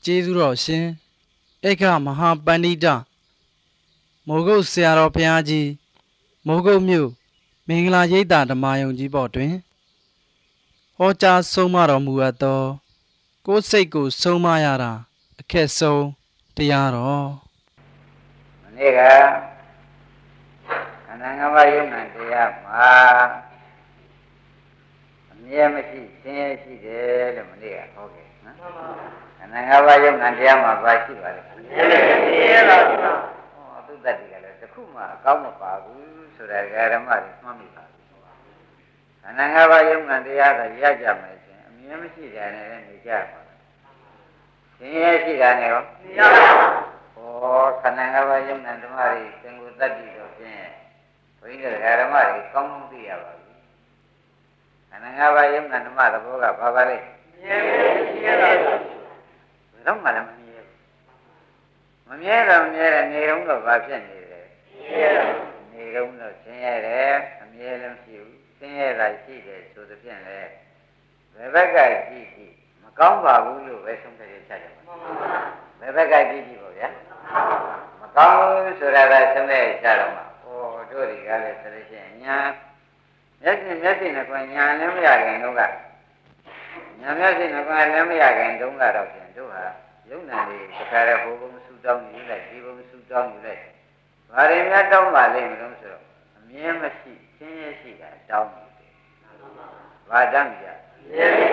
ကျေးဇူးတော်ရှင်ဧကမဟာပန္နိတမိုးကုတ်ဆရာတော်ဘုရားကြီးမိုးကုတ်မြို့မင်္ဂလာရိပ်သာဓမ္မယုံကြီးပေါ်တွင်ဟောကြားဆုံးမတော်မူအပ်သောကိုယ်စိတ်ကိုဆုံးမရတာအခက်ဆုံးတရားတော်မနေ့ကခန္ဓာ၅ပါးယုံနာတရားမှာအမြဲမရှိဆင်းရဲရှိတယ်လို့မနေ့ကဟောခဲ့နော်ခန္ဓာ၅ပါးယုံနာတရားမှာပါရှိပါလေဆင်းရဲပါဘူးဟောသူတတ်တယ်လည်းတခုမှအကောင်းမပါဘူးဆိုတာဓမ္မတွေမှတ်မိပါဘူးခန္ဓာ၅ပါးယုံနာတရားကရကြမယ်ဆိုရင်အမြဲမရှိတာနဲ့နေကြပါဆင်းရဲရှိတာနဲ့ရောမရပါဘူးခန္ဓာ၅ပါးယုံနာဓမ္မတွေသင်္ကိုတတ်တယ်တော့ဖြင့်ဘုန်းကြီးတို့ဓမ္မတွေကောင်းကောင်းသိရပါပြီခန္ဓာ၅ပါးယုံနာဓမ္မသဘောကဘာပါလဲမြဲပါဘူးတော့မှလည်းမမြဲဘူးမမြဲတော့မြဲတယ်နေတော့တော့ဘာဖြစ်နေလဲနေတော့တော့ဆင်းရဲတယ်အမြဲလည်းမရှိဘူးဆင်းရဲတာရှိတယ်ဆိုသဖြင့်လေဘယ်ဘက်ကကြည့်ကြည့်မကောင်းပါဘူးလို့ပဲဆုံးဖြတ်ရချကြပါဘယ်ဘက်ကကြည့်ကြည့်ပေါ့ဗျာမကောင်းဘူးဆိုတာကဆုံးဖြတ်ရချတော့မှာဟောတို့တွေကလည်းဆိုလို့ရှိရင်ညာမျက်စိနဲ့ကွာညာလည်းမရခင်တော့ကညာမျက်စိနဲ့ကွာလည်းမရခင်တုန်းကတော့ပြန်တို့ဟာယုံနာလေးတစ်ခါတည်းဟိုဘုံဆူတောင်းယူလိုက်ဒီဘုံဆူတောင်းယူလိုက်ဘာတွေများတောင်းပါလိမ့်မလို့ဆိုတော့အမြဲမရှိဆင်းရဲရှိတာတောင်းနေတယ်ဘာတောင်းကြအ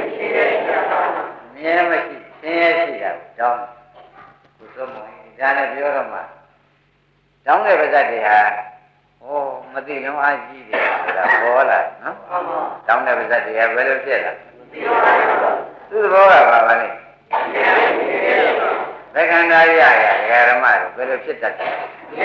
မြဲမရှိဆင်းရဲရှိတာတောင်းကိုသုံးမဒါနဲ့ပြောတော့မှတောင်းတဲ့ပါဇတ်တွေဟာဟောမသိလုံးအားကြီးတယ်ဆိုတာပေါ်လာနော်တောင်းတဲ့ပါဇတ်တွေကဘယ်လိုဖြစ်လာသူ့သဘောကဘာပါလဲသက္ကန္တာရဓမ္မတွေဘယ်လိုဖြစ်တတ်တယ်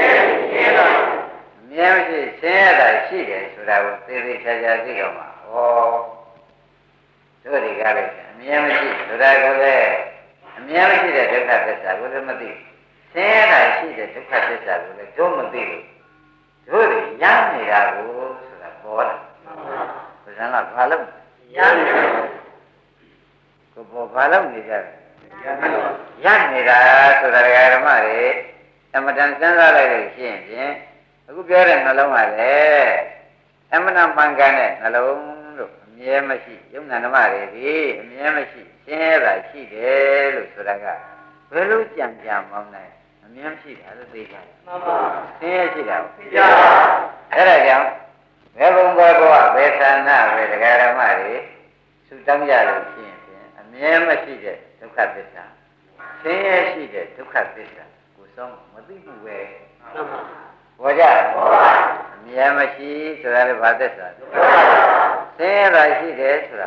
အမြဲမရှိဆင်းရဲတာရှိတယ်ဆိုတာကိုသေသေးချာချာသိတော့မှာဟောတို့တွေကလည်းအမြဲမရှိဆိုတာကိုလည်းအမြဲမရှိတဲ့ဒုက္ခသစ္စာကိုလည်းမသိဆင်းရဲတာရှိတဲ့ဒုက္ခသစ္စာကိုလည်းတို့မသိဘူးတို့တွေရနေတာကိုဆိုတာပေါ်လာဘုရားကဘာလို့ရနေတာကိုပေါ်ဘာလို့နေကြလဲရနေတာဆိုတာဓမ္မတွေအမတန်စဉ်းစားလိုက်လို့ရှိရင်ဖြင့်အခုပြောတဲ့နှလုံးကလည်းအမနာမှန်ကန်တဲ့နှလုံးလို့အမြဲမရှိယုံနာဓမ္မတွေဒီအမြဲမရှိဆင်းရဲတာရှိတယ်လို့ဆိုတာကဘယ်လိုကြံကြမောင်းနိုင်အမြဲရှိတာလို့သိကြတယ်မှန်ပါဆင်းရဲရှိတာသိကြပါအဲ့ဒါကြောင့်ဘယ်ဘုံဘောဘောဘယ်ဌာနပဲတရားဓမ္မတွေသူတောင်းကြလို့ရှိရင်ဖြင့်အမြဲမရှိတဲ့ဒုက္ခသစ္စာဆင်းရဲရှိတဲ့ဒုက္ခသစ္စာကိုဆုံးမသိဘူးပဲဘောကြအမြဲမရှိဆိုတာလည်းဘာသစ္စာဆင်းရဲတာရှိတယ်ဆိုတာ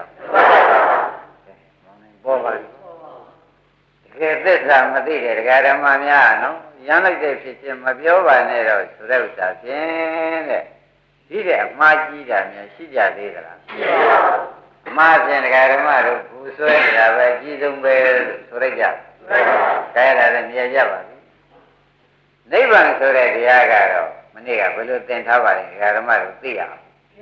ဘောပါတကယ်သစ္စာမသိတဲ့တရားဓမ္မများနော်ရမ်းလိုက်တဲ့ဖြစ်ချင်းမပြောပါနဲ့တော့ဆိုတဲ့ဥစ္စာဖြင့်တဲ့ဒီတဲ့အမှားကြီးတာများရှိကြသေးသလားရှိပါဘူးအမှားဖြင့်တရားဓမ္မတို့ဘူးဆွဲနေတာပဲအကြီးဆုံးပဲဆိုလိုက်ကြဒါရလည်းမြင်ကြပါပြီနိဗ္ဗာန်ဆိုတဲ့တရားကတော့မနေ့ကဘယ်လိုသင်ထားပါလဲဓမ္မတို့သိရအောင်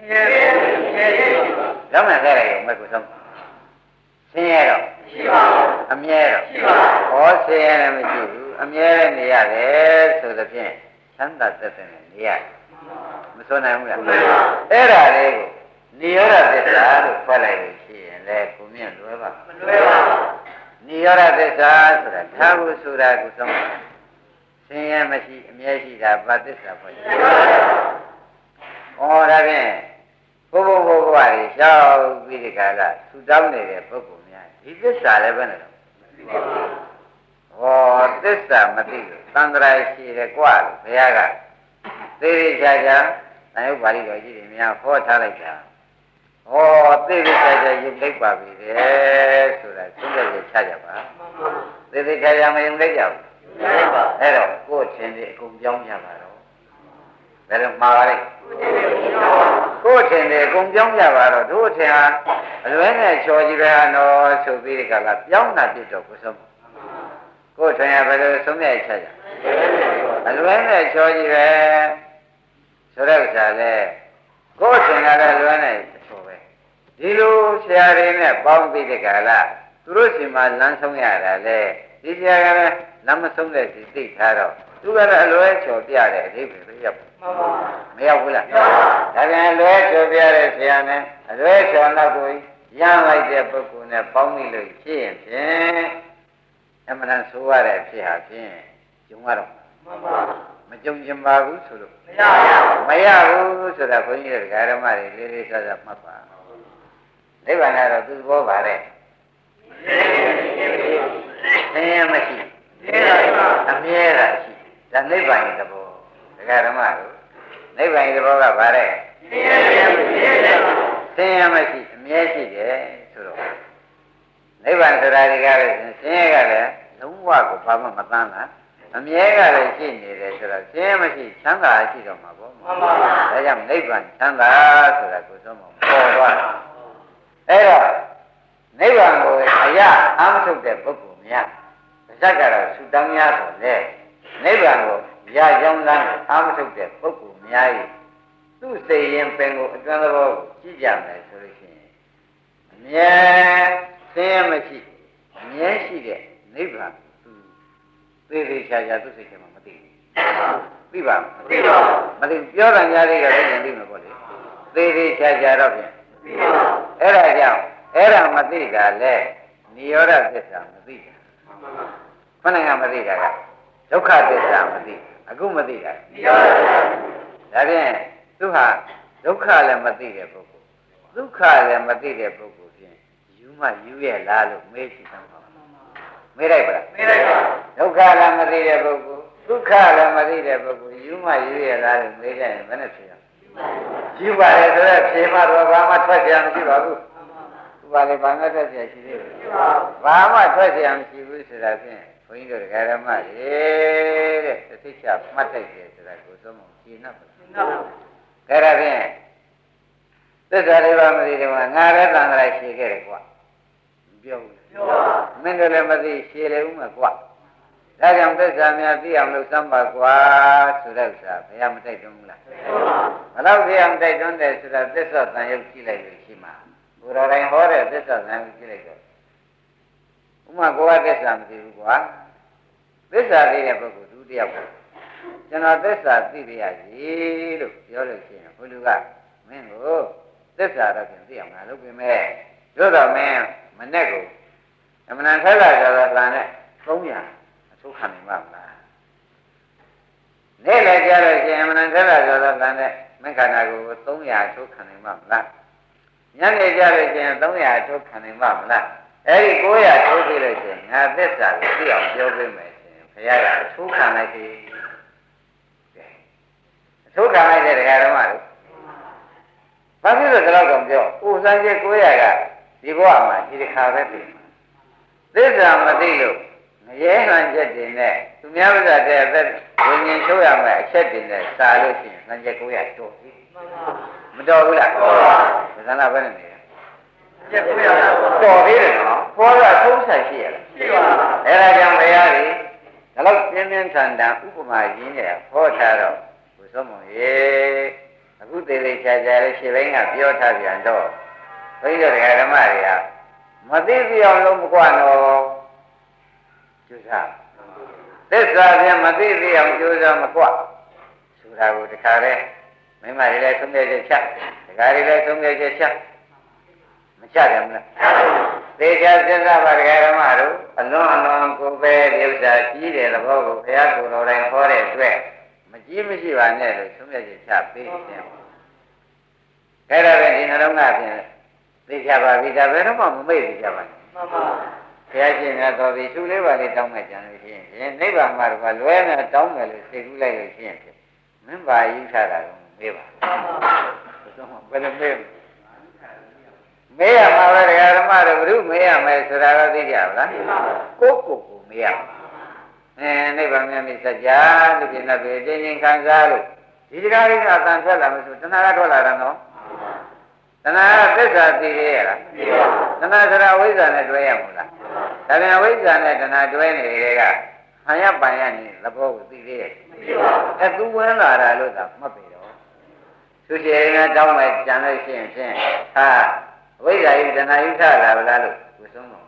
တော့မှလည်းရုံမဲ့ကိုဆုံးဆင်းရဲတော့ရှိပါဘူးအမြဲတော့ရှိပါဘူးဟောဆင်းရဲလည်းမရှိဘူးအမြဲလည်းနေရတယ်ဆိုသဖြင့်ချမ်းသာသက်သက်နဲ့နေရတယ်မစွန့်နိုင်ဘူးလားအဲ့ဒါလေးကိုနိရောဓသစ္စာလို့ဖွဲ့လိုက်လို့ရှိရင်လေကိုမြင့်လွယ်ပါမလွယ်ပါဘူးနိရောဓသစ္စာဆိုတာသာဟုဆိုတာကိုဆုံးဆင်းရဲမရှိအမြဲရှိတာဘာသစ္စာဖွဲ့လဲဩဒါဖြင့်ဘုဘဘဘဝတွေရှောက်ပြီးဒီကလာသူတောင်းနေတဲ့ပုဂ္ဂိုလ်များဒီသစ္စာလည်းပဲနဲ့တော့ဩသစ္စာမသိလို့သံဃာရှိတယ်ကွာလို့ဘုရားကသေသေးချာချာတန်ရုပ်ပါဠိတော်ကြီးတွေများဟောထားလိုက်တာဩသေသေးချာချာယုတ်လိုက်ပါပြီတဲ့ဆိုတာသုံးချက်ချကြပါသေသေးချာချာမယုံလိုက်ကြဘူးအဲ့တော့ကိုယ်ချင်းတွေအကုန်ပြောင်းကြပါတော့ဘယ်လိုမှားပါလဲကိုယ်ချင်းတွေအကုန်ပြောင်းကြပါတော့တို့ထင်ဟာအလွဲနဲ့ချော်ကြည့်ပဲဟာနော်ဆိုပြီးဒီကလာပြောင်းတာပြစ်တော့ကိုဆုံးကိုယ်ထင်ဟာဘယ်လိုဆုံးမြတ်ချက်ကြအလွဲနဲ့ချော်ကြည့်ပဲဆိုတဲ့ဥစ္စာလဲကိုယ်ထင်ကလည်းလွဲနဲ့ချော်ပဲဒီလိုဆရာတွေနဲ့ပေါင်းပြီးဒီကလာသူတို့စီမှာလမ်းဆုံးရတာလဲဒီဆရာကလည်းလမ်းမဆုံးတဲ့စီသိထားတော့သူကတော့အလွဲချော်ပြတဲ့အဓိပ္ပာယ်ပဲရောက်မရောက်ဘူးလားဒါပြန်အလွဲချော်ပြတဲ့ဆရာနဲ့အလွဲချော်နောက်ကိုရမ်းလိုက်တဲ့ပုဂ္ဂိုလ်နဲ့ပေါင်းမိလို့ဖြစ်ရင်ဖြင့်အမှန်တန်ဆိုရတဲ့ဖြစ်ဟာဖြင့်ကျုံရတော့မကြုံကျင်ပါဘူးဆိုလို့မရဘူးဆိုတာဘုန်းကြီးတို့ဓမ္မတွေလေးလေးစားစားမှတ်ပါနိဗ္ဗာန်ကတော့သူသဘောပါတဲ့ဆင်းရဲမရှိအမြဲတမ်းရှိဒါနိဗ္ဗာန်ရဲ့သဘောဓမ္မတို့နိဗ္ဗာန်ရဲ့သဘောကဘာတဲ့ဆင်းရဲမရှိအမြဲရှိတယ်ဆိုတော့နိဗ္ဗာန်ဆိုတာဒီကားလည်းဆင်းရဲကလည်းလုံးဝကိုဘာမှမသမ်းလားအမြဲကလည်းရှိနေတယ်ဆိုတော့ဆင်းရဲမရှိချမ်းသာရှိတော့မှာပေါ့မှန်ပါပါဒါကြောင့်နိဗ္ဗာန်ချမ်းသာဆိုတာကိုသုံးဖို့ပေါ်သွားတယ်အဲ့တော့နိဗ္ဗာန်ကိုအရာအာမထုတ်တဲ့ပုဂ္ဂိုလ်များပါဇက်ကတော့ဆူတောင်းရဆိုလေနိဗ္ဗာန်ကိုရကြောင်းလမ်းအာမထုတ်တဲ့ပုဂ္ဂိုလ်များ၏သူ့စိတ်ရင်ပင်ကိုအတွင်းသဘောကိုကြည့်ကြမယ်ဆိုလို့ရှိရင်အမြဲဆင်းရဲမရှိအမြဲရှိတဲ့နိဗ္ဗာန်သူသေသေးချာချာသူ့စိတ်ထဲမှာမသိဘူးသိပါမသိပါဘူးမသိပြောတာများလေးကသိရင်သိမှာပေါ့လေသေသေးချာချာတော့ဖြင့်သိပါအဲ့ဒါကြောင့်အဲ့ဒါမသိတာလေနိရောဓသစ္စာမသိတာခဏကမသိတာကဒုက္ခသစ္စာမသိအခုမသိတာနိရောဓသစ္စာဒါဖြင့်သူဟာဒုက္ခလည်းမသိတဲ့ပုဂ္ဂိုလ်ဒုက္ခလည်းမသိတဲ့ပုဂ္ဂိုလ်ဖြင့်ယူမှယူရဲ့လားလို့မေးကြည့်သမ်းပါမေးလိုက်ပါလားမေးလိုက်ပါဒုက္ခလည်းမသိတဲ့ပုဂ္ဂိုလ်ဒုက္ခလည်းမသိတဲ့ပုဂ္ဂိုလ်ယူမှယူရဲ့လားလို့မေးကြရင်ဘယ်နဲ့ဖြေရယူပါတယ်ဆိုတော့ဖြေမှတော့ဘာမှထွက်ကြမရှိပါဘူးသူပါလေဘာမှထွက်ကြရှိသေးတယ်ဘာမှထွက်ကြမရှိဘူးဆိုတာဖြင့်ဘုန်းကြီးတို့ဓမ္မတွေတဲ့သိချမှတ်တိုက်တယ်ဆိုတာကိုသုံးဖို့ရှင်း납ပါရှင်း납ပါအဲ့ဒါဖြင့်သစ္စာလေးပါးမသိတော့ငါလည်းတန်ត្រာရှည်ခဲ့တယ်ကွာမပြောဘူးပြောပါမင်းတို့လည်းမသိရှည်လေဦးမှာကွာဒါကြောင့်သစ္စာများသိအောင်လို့စမ်းပါကွာဆိုတဲ့ဥစ္စာဘုရားမတိုက်တွန်းဘူးလားဘယ်တော့တရားမတိုက်တွန်းတယ်ဆိုတာသစ္စာတန်ရုပ်ကြည့်လိုက်လို့ရှိမှာဘုရားတိုင်းဟောတဲ့သစ္စာတန်ရုပ်ကြည့်လိုက်တော့ဥမာကိုယ်ကသစ္စာမသိဘူးကွာသစ္စာသိတဲ့ပုဂ္ဂိုလ်သူတယောက်ကိုကျွန်တော်သစ္စာသိရစီလို့ပြောလို့ရှိရင်ဘုလူကမင်းကိုသစ္စာတော့ပြန်သိအောင်ငါလုပ်ပြင်မဲ့တို့တော့မင်းမနဲ့ကိုအမှန်ထက်လာကြတော့လာနဲ့300အထုခံနိုင်ပါမလားနေ့လည်းကြားလို့ရှိရင်အမှန်ထက်လာကြတော့လာနဲ့မင်းခန္ဓာကိုယ်ကို300အထုခံနိုင်ပါမလားညနေကြားလို့ရှိရင်300အထုခံနိုင်ပါမလားအဲ့ဒီ900ထိုးကြည့်လို့ရှိရင်ငါသစ္စာကိုသိအောင်ပြောပေးမယ်ရှင်ဘုရားကအထုခံလိုက်ပြီအထုခံလိုက်တဲ့ဓမ္မတို့ဘာဖြစ်လို့ဒီလောက်တော့ပြောဥစံကျေ900ကဒီဘဝမှာဒီတစ်ခါပဲပြင်သစ္စာမသိလို့ငရဲဟန်ချက်တင်နဲ့သူများဥစ္စာတဲ့အသက်ဝิญဉ်ချိုးရမယ်အချက်တင်နဲ့စာလို့ရှိရင်ဟန်ချက်900တော်ပြီမတော်ဘူးလားတော်ပါဘယ်ကဘယ်နဲ့နေလဲချက်900တော်သေးတယ်နော်ဘောရသုံးဆိုင်ရှိရလားရှိပါအဲ့ဒါကြောင့်ဘုရားကြီးဒါလို့ပြင်းပြင်းထန်ထန်ဥပမာရင်းနေဟောထားတော့ဘုသောမရေအခုသေးသေးချာချာလေးရှင်းပိုင်းကပြောထားပြန်တော့ဘုန်းကြီးတို့ဓမ္မတွေကမသိပြအောင်လုံးမကွာတော့ကျူစားသစ္စာပြန်မသိပြအောင်ကျူစားမကွာဆိုတာကိုတခါလဲမိမတွေလည်းသုံးပြချက်ချက်တခါတွေလည်းသုံးပြချက်ချက်မချတယ်မလားသေချာစဉ်းစားပါဓမ္မတို့အလွန်အလွန်ကိုပဲဒီဥစ္စာကြီးတဲ့သဘောကိုဘုရားကိုယ်တော်တိုင်ဟောတဲ့အတွက်မကြီးမရှိပါနဲ့လို့သုံးပြချက်ချပေးတယ်အဲ့ဒါပဲဒီနှလုံးသားဖြင့်သိကြပါပြီဒါဘယ်တော့မှမမေ့ကြပါနဲ့မှန်ပါဘုရားရှင်ကတော်ပြီသူလေးပါလေးတောင်းမှကြံလို့ရှိရင်နိဗ္ဗာန်မှာတော့လွဲနေတောင်းမယ်လို့သိကူးလိုက်လို့ရှိရင်မင်းပါယူထားတာကိုမေးပါမှန်ပါဘယ်လိုမေးမေးရမှာပဲဓမ္မတို့ဘုရုမေးရမယ်ဆိုတာတော့သိကြပါလားကိုမေးရနိဗ္ဗာန်မြတ်မြတ်စကြာလူပြင်းတဲ့ပြည်ချင်းချင်းခံစားလို့ဒီတရားလေးကအတန်ထွက်လာမှဆိုတဏှာကထွက်လာတာနော်တဏှာကသစ္စာသိရလားသိပါဘူးတဏှာဆိုတာဝိဇ္ဇာနဲ့တွဲရမို့လားဒါပြန်ဝိဇ္ဇာနဲ့တဏှာတွဲနေတဲ့ကဟန်ရပန်ရနေသဘောကိုသိသေးရဲ့သိပါဘူးသူဝင်လာတာလို့သာမှတ်ပြီတော့သူကျေရင်တောင်းလိုက်ကြံလို့ရှိရင်ဖြင့်ဟာဝိဇ္ဇာယုတဏှာယုထလာဗလားလို့ကိုဆုံးတော့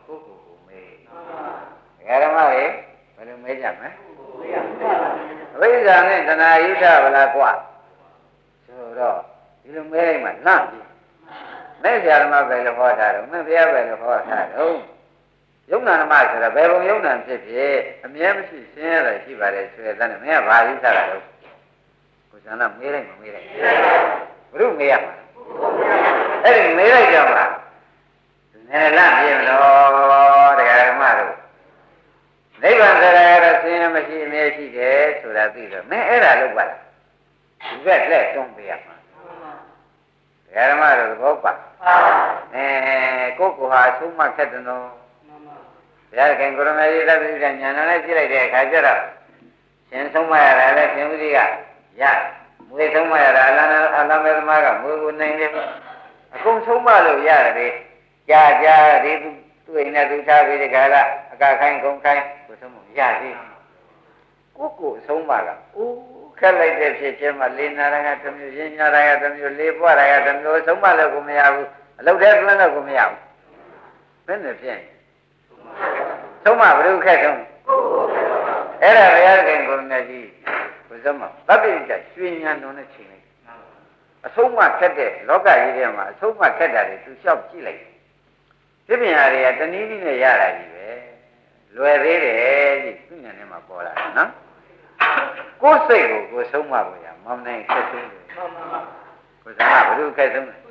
ကိုမေးဓမ္မတွေဘယ်လိုမေးကြမလဲအဝိဇ္ဇာနဲ့တဏှာယုဒ္ဓဗလားကွာဆိုတော့ဒီလိုမေးလိုက်မှလန့်ပြီမဲ့ဆရာဓမ္မပဲလို့ဟောတာတော့မဲ့ဘုရားပဲလို့ဟောတာတော့ယုံနာဓမ္မဆိုတာဘယ်ဘုံယုံနာဖြစ်ဖြစ်အမြဲမရှိရှင်းရတာရှိပါတယ်ဆိုရတဲ့မင်းကဘာယူထားတာတော့ကိုဇာနာမေးလိုက်မမေးလိုက်ဘုရုမေးရမှာအဲ့ဒီမေးလိုက်ကြမှာနယ်လန့်ပြင်လို့တရားဓမ္မတို့နိဗ္ဗာန်ဆိုတာကတော့ဆင်းရဲမရှိအမြဲရှိတယ်ဆိုတာသိတော့မင်းအဲ့ဒါလုပ်ပါလားဒီဘက်လက်တွန်းပေးရမှာတရားဓမ္မတို့သဘောပါကိုယ်ဟာသုံးမှခက်တယ်နော်ဘုရားခင်ကိုရမေကြီးလက်ပြီးကညာနဲ့ကြည့်လိုက်တဲ့အခါကျတော့ရှင်ဆုံးမရတာလည်းရှင်ဦးကြီးကရမွေဆုံးမရတာအလမေသမားကမွေကိုနိုင်တယ်အကုန်ဆုံးမလို့ရတယ်ကြာဒီသူ့အိမ်နဲ့သူထားပြီးဒီကလာအကခိုင်းကုန်ခိုင်းကိုဆုံးမရသေးကိုဆုံးမကအိုးခက်လိုက်တဲ့ဖြစ်ချင်းမှလေးနာရကတစ်မျိုးရင်းညာရကတစ်မျိုးလေးပွားရကတစ်မျိုးဆုံးမလို့ကိုမရဘူးအလုပ်တဲ့planတော့ကိုမရဘူးဘယ်နဲ့ဖြစ်ဆုံးမဘယ်လိုခက်ဆုံးအဲ့ဒါဘုရားခင်ကိုမြတ်ကြီးကိုစမသဗ္ဗိတ္တရွှေဉာဏ်တော်နဲ့ချိန်လိုက်အဆုံးမခက်တဲ့လောကကြီးထဲမှာအဆုံးမခက်တာတွေသူလျှောက်ကြည့်လိုက်ဒီပညာတွေကတနည်းနည်းနဲ့ရတာကြီးပဲလွယ်သေးတယ်ကြီးသူဉာဏ်ထဲမှာပေါ်လာတယ်နော်ကိုယ်စိတ်ကိုဆုံးမဖို့ရမမနိုင်ခက်ဆုံးတယ်ကိုစမဘယ်လိုခက်ဆုံးလဲ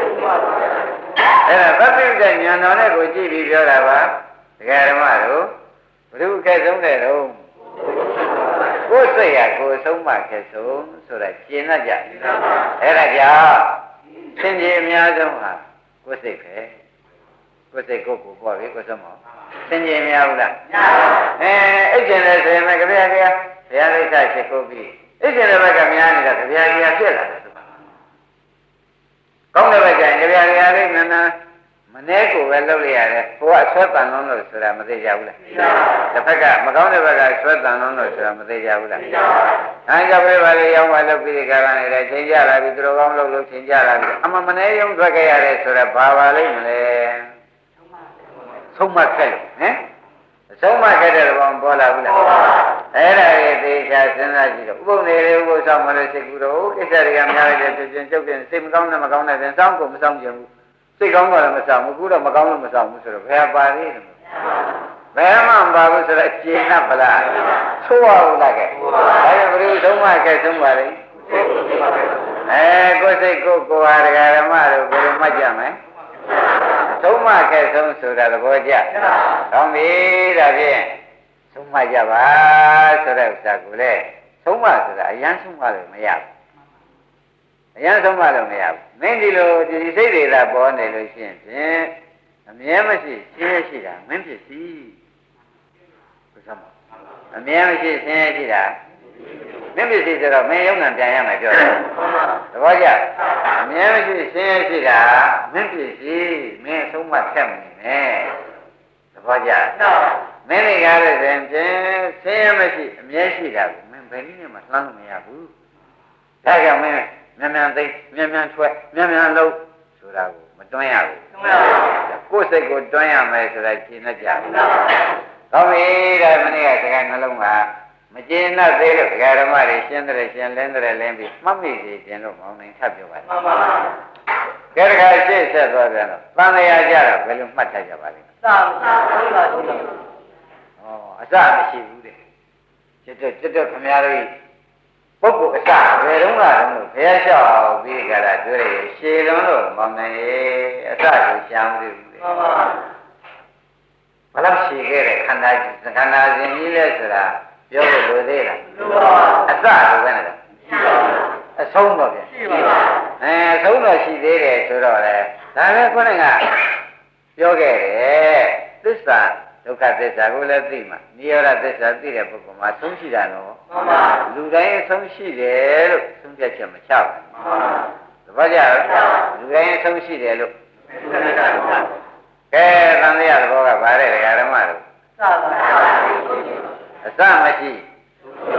အဲ့ဒါသဗ္ဗိတ္တဉာဏ်တော်နဲ့ကိုကြည့်ပြီးပြောတာပါဒကာဓမ္မတို့ဘယ်လိုခက်ဆုံးတယ်တော့ကိုယ်စိတ်ရကိုယ်ဆုံးမခက်ဆုံးဆိုတာရှင်းတတ်ကြအဲ့ဒါကြောင့်သင်ကြီးအများဆုံးဟာကိုယ်စိတ်ပဲကိုယ်စိတ်ကိုပေါ့ပြီကိုယ်ဆုံးမသင်ကြီးများဘူးလားအဲ့ကျင်တယ်ဆိုရင်လည်းကြပြဘုရားလိစ္ဆာရှိခိုးပြီးအဲ့ကျင်တဲ့ဘက်ကများနေတာကြပြဖြစ်လာတယ်ကောင်းတဲ့ဘက်ကကြပြလေးနန်းမနေ့ကိုပဲလုပ်လိုက်ရတယ်ကိုကဆွဲတန်လုံးလို့ဆိုတာမသိကြဘူးလားတစ်ဖက်ကမကောင်းတဲ့ဘက်ကဆွဲတန်လုံးလို့ဆိုတာမသိကြဘူးလားအဲကြောင့်ပဲပါလေရောင်းပါလုပ်ပြီးကြတာနေတယ်ချိန်ကြလာပြီသူတော်ကောင်းလုပ်လို့ချိန်ကြလာပြီအမမနေ့ရုံထွက်ခဲ့ရတယ်ဆိုတာဘာပါလိမ့်မလဲဆုံးမခက်လို့ဟမ်ဆုံးမခက်တဲ့ဘောင်ပေါ်လာဘူးလားအဲ့ဒါရဲ့သေချာစဉ်းစားကြည့်တော့ဥပုံနေလေဥပုသ်ဆောင်မလို့စိတ်ကူတော့ကိစ္စတွေကများလိုက်တဲ့ပြင်ကျုပ်ပြင်စိတ်မကောင်းနဲ့မကောင်းတဲ့ပြင်စောင်းကိုမစောင်းကြဘူးစိတ်ကောင်းတော့လည်းမဆောင်ဘူးခုတော့မကောင်းလို့မဆောင်ဘူးဆိုတော့ဘယ်ပါသေးလဲဘယ်မှမပါဘူးဆိုတော့ကျင်납ဗလားသိုးရဘူးလားကဲဒါကြောင့်ဘယ်လိုဆုံးမခဲ့ဆုံးပါလိမ့်ကိုယ်စိတ်ကိုဟာဒကာဓမ္မတို့ဘယ်လိုမှတ်ကြမလဲဆုံးမခဲ့ဆုံးဆိုတာသဘောကျကောင်းပြီဒါဖြင့်ဆုံးမကြပါဆိုတဲ့ဥစ္စာကိုလေဆုံးမဆိုတာအရန်ဆုံးမလို့မရဘူးအရန်ဆုံးမလို့မရဘူးမင်းဒီလိုဒီစိတ်တွေသာပေါ်နေလို့ရှိရင်ဖြင့်အမြဲမရှိရှင်းရရှိတာမင်းဖြစ်စီဘုရားမအမြဲမရှိရှင်းရရှိတာမင်းဖြစ်စီဆိုတော့မင်းယုံနာပြန်ရမယ်ပြောတယ်သဘောကျအမြဲမရှိရှင်းရရှိတာမင်းဖြစ်စီမင်းအဆုံးမထက်မနေနဲ့သဘောကျမင်းတွေကလည်းဖြင့်ဆင်းရဲမရှိအမြဲရှိတာကိုမင်းဘယ်နည်းမှလှမ်းလို့မရဘူးဒါကြောင့်မင်းမြန်သိမြန်ထွက်မြန်လုံးဆိုတာကိုမတွန်းရဘူးကိုယ်စိတ်ကိုတွန်းရမယ်ဆိုတာရှင်းတတ်ကြဘူးကောင်းပြီဒါမနေ့ကစကားနှလုံးကမရှင်းတတ်သေးလို့ဒကာဓမ္မတွေရှင်းတယ်ရှင်းလင်းတယ်လင်းပြီးမှတ်မိစီခြင်းလို့မောင်းနိုင်ထပ်ပြောပါမှန်ပါပါကဲတခါရှေ့ဆက်သွားပြန်တော့တန်လျာကြတော့ဘယ်လိုမှတ်ထားကြပါလိမ့်စမရှိပါဘူးအစမရှိဘူးတဲ့ကျွတ်ခင်ဗျားတို့ပုဂ္ဂိုလ်အစဘယ်တော့မှတော့ဘယ်လျှောက်ပြီးကြတာတွေ့ရရှည်လုံးလို့မောင်းနိုင်အစကိုရှာမသိဘူးလေမှန်ပါဘယ်လောက်ရှည်ခဲ့တဲ့ခန္ဓာစဉ်ကြီးလဲဆိုတာပြောလို့လိုသေးလားအစလိုပဲနဲ့အဆုံးတော့ပြန်ရှိပါပါအဆုံးတော့ရှိသေးတယ်ဆိုတော့လေဒါပဲခေါင်းကပြောခဲ့တယ်သစ္စာဒုက္ခသစ္စာကိုလည်းသိမှနိရောဓသစ္စာသိတဲ့ပုဂ္ဂိုလ်မှာဆုံးရှိတာနော်မှန်ပါလူတိုင်းဆုံးရှိတယ်လို့ဆုံးဖြတ်ချက်မချဘူးမှန်ပါသဘောကျလားလူတိုင်းဆုံးရှိတယ်လို့ကဲသံဃာသဘောကဗါတဲ့ဓမ္မတို့အစမရှိအ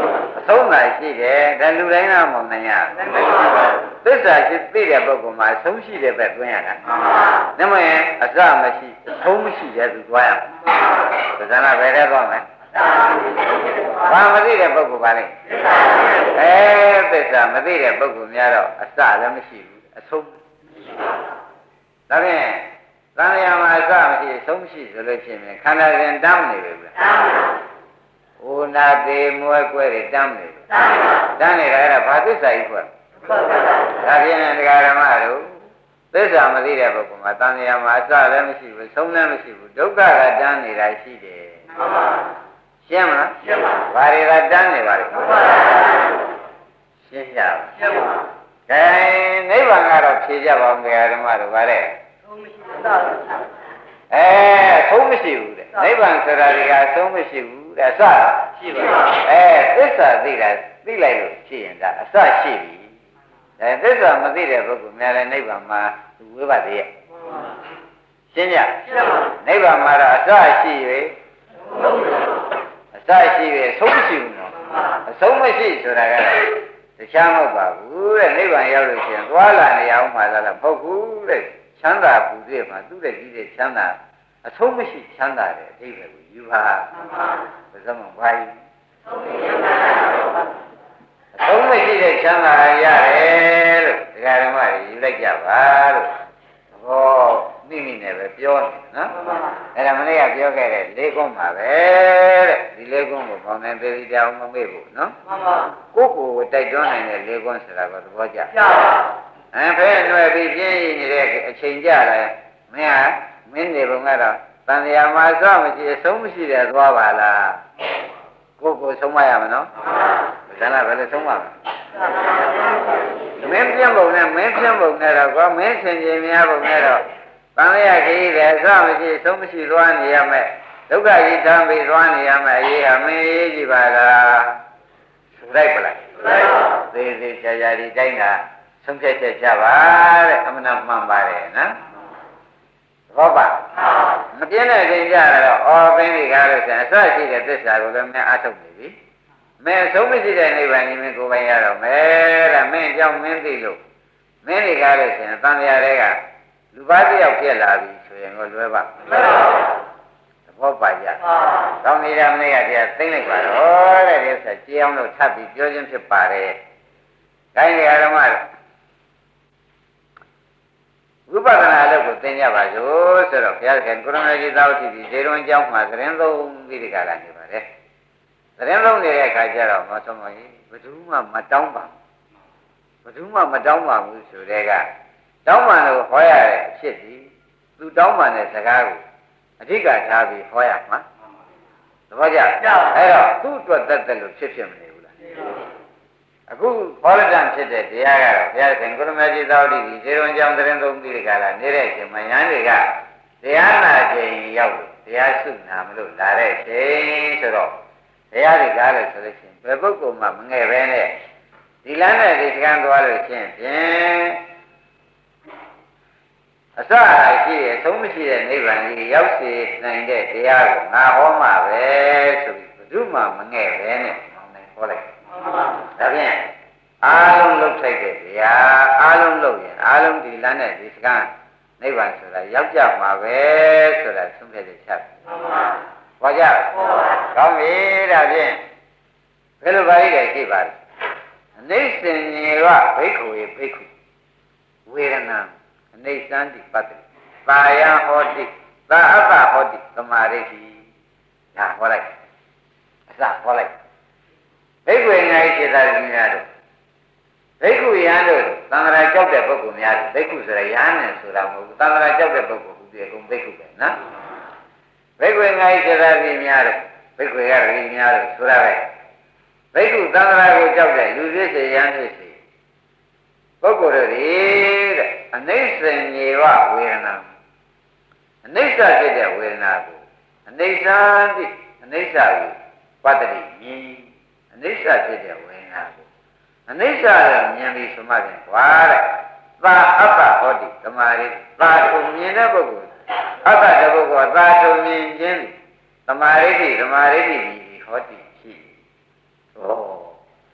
ဆုံးတာရှိတယ်ဒါလူတိုင်းကမနိုင်ရသစ္စာရှိသိတဲ့ပုဂ္ဂိုလ်မှာဆုံးရှိတဲ့ဘက်တွင်းရတာနမရင်အစမရှိဆုံးမရှိတဲ့သူသွားရသစ္စာနာဘယ်ထဲသွားမလဲဘာမသိတဲ့ပုဂ္ဂိုလ်ပါလဲသစ္စာမသိတဲ့ပုဂ္ဂိုလ်များတော့အစလည်းမရှိဘူးအဆုံးဒါဖြင့်သံဃာမှာအစမရှိဆုံးမရှိဆိုလို့ရှိရင်ခန္ဓာရင်တမ်းနေပြီဗျာဟိုနာသေးမွဲကွဲတွေတမ်းနေပြီတမ်းနေတာအဲ့ဒါဘာသစ္စာကြီးခွက်ဒါဖြင့်တရားဓမ္မတို့သစ္စာမသိတဲ့ပုဂ္ဂိုလ်မှာသံဃာမှာအစလည်းမရှိဘူးဆုံးလည်းမရှိဘူးဒုက္ခကတမ်းနေတာရှိတယ်ရှင်းမလားရှင်းပါဘာတွေကတန်းနေပါလဲရှင်းကြပါရှင်းပါကဲနိဗ္ဗာန်ကတော့ဖြေကြပါဦးဓမ္မတို့ဗါတဲ့သုံးမရှိဘူးသုံးမရှိဘူးတဲ့နိဗ္ဗာန်ဆိုတာတွေကသုံးမရှိဘူးတဲ့အစရှိပါသစ္စာသိတာသိလိုက်လို့ရှိရင်ဒါအစရှိပြီသစ္စာမသိတဲ့ပုဂ္ဂိုလ်များလည်းနိဗ္ဗာန်မှာဝေးပါသေးရဲ့ရှင်းကြရှင်းပါနိဗ္ဗာန်မှာတော့အစရှိ၍အစရှိပြီဆုံးမရှိဘူးနော်အဆုံးမရှိဆိုတာကတခြားမဟုတ်ပါဘူးတဲ့နိဗ္ဗာန်ရောက်လို့ရှိရင်သွားလာနေအောင်မှလားမဟုတ်ဘူးတဲ့ချမ်းသာပူသေးမှာသူ့တဲ့ကြီးတဲ့ချမ်းသာအဆုံးမရှိချမ်းသာတဲ့အဓိပ္ပာယ်ကိုယူပါဘယ်စမဘာကြီးအဆုံးမရှိတဲ့ချမ်းသာရတယ်လို့ဒကာဓမ္မတွေယူလိုက်ကြပါလို့ဟောမိမိနဲ့ပဲပြောနေနော်အဲ့ဒါမနေ့ကပြောခဲ့တဲ့၄ကုန်းပါပဲတဲ့ဒီ၄ကုန်းကိုပေါင်းတဲ့သေတိတောင်မမေ့ဘူးနော်မှန်ပါကိုယ့်ကိုယ်တိုက်တွန်းနိုင်တဲ့၄ကုန်းဆိုတာကသဘောကျပါဖဲ့ွယ်ပြီးပြင်းရည်နေတဲ့အချိန်ကြလာမင်းနေပုံကတော့တန်တရားမှာစောမရှိအဆုံးမရှိတဲ့သွားပါလားကိုယ့်ကိုယ်ဆုံးမရမနော်ဒါလားဘယ်လိုဆုံးမလဲမင်းပြင်းပုံနဲ့မင်းပြင်းပုံနဲ့တော့ကွာမင်းဆင်ခြင်များပုံနဲ့တော့တန်ရကြီးတယ်အစမရှိဆုံးမရှိသွားနေရမယ်ဒုက္ခကြီးတမ်းပြီးသွားနေရမယ်အရေးအမင်းရေးကြည့်ပါလားဆိုလိုက်ပါလားသေးသေးချာချာဒီတိုင်းကဆုံးဖြတ်ချက်ကြပါတဲ့အမှန်မှန်ပါတယ်နော်ဟုတ်ပါမပြင်းတဲ့ချိန်ကြတော့အော်ဘင်းတွေကလို့ဆိုရင်အစရှိတဲ့သစ္စာကိုလည်းမင်းအထုတ်နေပြီမင်းအဆုံးမရှိတဲ့နိဗ္ဗာန်ကြီးမင်းကိုယ်ပိုင်ရတော့မယ်တဲ့မင်းကြောင့်မင်းသိလို့မင်းတွေကလို့ဆိုရင်တန်မြာတွေကလူပါးတယောက်ပြက်လာပြီဆိုရင်ကိုလွယ်ပါသဘောပါကြကောင်းနေတာမနေ့ကတရားသိမ့်လိုက်ပါတော့တဲ့ဒီဆိုကြည်အောင်လို့ထပ်ပြီးပြောခြင်းဖြစ်ပါတယ်ခိုင်းနေရဓမ္မဝိပဿနာလုပ်ကိုသင်ကြပါစို့ဆိုတော့ဘုရားခင်ကိုရမကြီးသာဝတိဒီဇေရွန်ကျောင်းမှာသတင်းသုံးပြီးဒီကလာနေပါတယ်သတင်းသုံးနေတဲ့အခါကျတော့မဆုံးမကြီးဘယ်သူမှမတောင်းပါဘူးဆိုတဲ့ကတောင်းပန်လို့ဟောရတဲ့အဖြစ်ဒီသူတောင်းပန်တဲ့စကားကိုအဓိကထားပြီးဟောရမှာသဘောကျအဲ့တော့သူ့အတွက်သက်လို့ဖြစ်မနေဘူးလားအခုဟောရတဲ့ဖြစ်တဲ့တရားကတော့ဘုရားရှင်ကိုရမကြီးသာဝတိဒီဇေရွန်ကျောင်းသတင်းသုံးပြီးဒီကလာနေတဲ့အချိန်မှာယန်းတွေကတရားနာချိန်ရောက်လို့တရားစုနာမလို့လာတဲ့ချိန်ဆိုတော့တရားတွေကားလို့ဆိုလို့ရှိရင်ဘယ်ပုဂ္ဂိုလ်မှမငဲ့ပဲနဲ့ဒီလမ်းနဲ့ဒီစကံသွားလို့ရှိရင်ဖြင့်အစရှိရဲ့အဆုံးမရှိတဲ့နိဗ္ဗာန်ကြီးရောက်စေနိုင်တဲ့တရားကိုငါဟောမှာပဲဆိုပြီးဘယ်သူမှမငဲ့ပဲနဲ့မောင်းနိုင်ဟောလိုက်ဒါဖြင့်အားလုံးလှုပ်ထိုက်တဲ့တရားအားလုံးလှုပ်ရင်အားလုံးဒီလမ်းနဲ့ဒီစကံနိဗ္ဗာန်ဆိုတာရောက်ကြမှာပဲဆိုတာသုံးဖြတ်ချက်ချက်ဟောကြကောင်းပြီဒါဖြင့်ဘယ်လိုပါလိမ့်တယ်ရှိပါလဲအနိစ္စဉ္ဇေဝဘိက္ခုဘိက္ခုဝေဒနာအနိစ္စံတိပတ္တိပါယဟောတိသာအပ္ပဟောတိသမာဓိတိဒါဟောလိုက်အစဟောလိုက်ဘိက္ခုငါးခြေသာရင်းများတို့ဘိက္ခုယံတို့သံဃာကြောက်တဲ့ပုဂ္ဂိုလ်များဘိက္ခုဆိုတာယဟန်နဲ့ဆိုတာမဟုတ်ဘူးသံဃာကြောက်တဲ့ပုဂ္ဂိုလ်ဘူးဒီအကုန်ဘိက္ခုပဲနော်ဘိက္ခုငါးခြေသာရင်းများတို့ဘိက္ခုရရင်းများတို့ဆိုတာပဲဘိက္ခုသံဃာကိုကြောက်တဲ့လူဖြစ်စေယဟန်ဖြစ်စေပုဂ္ဂိုလ်တို့တဲ့အနိစ္စဉ္ဇေဝဝေဒနာအနိစ္စဖြစ်တဲ့ဝေဒနာကိုအနိစ္စတိအနိစ္စကိုပတ္တိမြင်အနိစ္စဖြစ်တဲ့ဝေဒနာကိုအနိစ္စကိုမြင်ပြီးဆိုမှပြန်ွာတဲ့သာအပ္ပဟောတိသမာဓိသာထုံမြင်တဲ့ပုဂ္ဂိုလ်အပ္ပတပုဂ္ဂိုလ်သာထုံမြင်ခြင်းသမာဓိသမာဓိပြီးဟောတိရှိဩ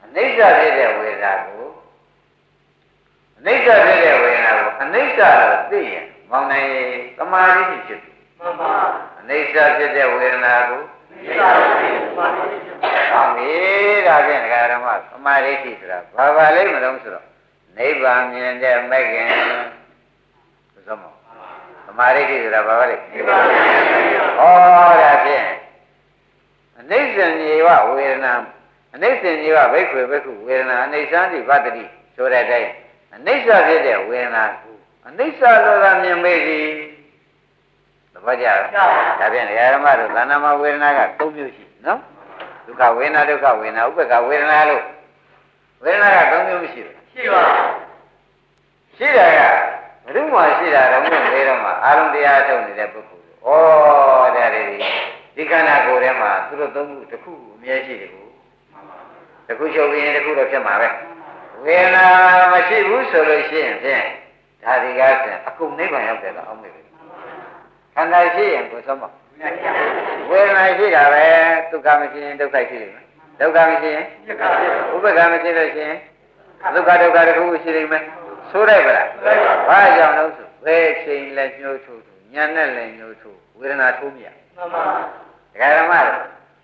အနိစ္စဖြစ်တဲ့ဝေဒနာကိုအနိစ္စဖြစ်တဲ့ဝေဒနာကိုအနိစ္စလို့သိရင်မောင်နိုင်သမာဓိဖြစ်ပြီမှန်ပါအနိစ္စဖြစ်တဲ့ဝေဒနာကိုအနိစ္စဖြစ်တဲ့သမာဓိဖြစ်ပြီဟောပြီဒါဖြင့်ဒကာဓမ္မသမာဓိဆိုတာဘာပါလိမ့်မလို့ဆိုတော့နိဗ္ဗာန်မြင်တဲ့မဂ္ဂင်သမုသမာဓိဆိုတာဘာပါလိမ့်နိဗ္ဗာန်မြင်တဲ့မဂ္ဂင်ဟောဒါဖြင့်အနိစ္စဉေဝဝေဒနာအနိစ္စဉေဝဘိက္ခွေဘိက္ခုဝေဒနာအနိစ္စံတိပတ္တိဆိုတဲ့အတိုင်းအနိစ္စဖြစ်တဲ့ဝေဒနာကိုအနိစ္စလို့သာမြင်မေ့သည်သဘောကျလားဒါဖြင့်ဓမ္မတို့သဏ္ဍာမဝေဒနာက၃မျိုးရှိနော်ဒုက္ခဝေဒနာဒုက္ခဝေဒနာဥပ္ပခဝေဒနာလို့ဝေဒနာက၃မျိုးမရှိဘူးရှိပါရှိတာကဘယ်သူမှရှိတာတော့မဟုတ်သေးတော့မှအာရုံတရားထုတ်နေတဲ့ပုဂ္ဂိုလ်ဩဒါတွေဒီခန္ဓာကိုယ်ထဲမှာသူတို့သုံးခုတစ်ခုအမြဲရှိတယ်ကိုတစ်ခုချုပ်ပြီးရင်တစ်ခုတော့ဖြစ်မှာပဲဝေဒနာမရှိဘူးဆိုလို့ရှိရင်ဖြင့်ဒါဒီကားဖြင့်အကုန်နိဗ္ဗာန်ရောက်တယ်တော့အောင်မေပဲခန္ဓာရှိရင်ကိုဆုံးမဝေဒနာရှိတာပဲဒုက္ခမရှိရင်ဒုက္ခရှိတယ်ဒုက္ခမရှိရင်ဥပ္ပခမရှိလို့ရှိရင်ဒုက္ခတစ်ခုရှိနေမယ်ဆိုးလိုက်ပါလားဘာကြောင့်လို့ဆိုဘယ်ချိန်လဲညှိုးထိုးညာနဲ့လည်းညှိုးထိုးဝေဒနာထိုးမြတ်မှန်ပါဒကာဓမ္မတို့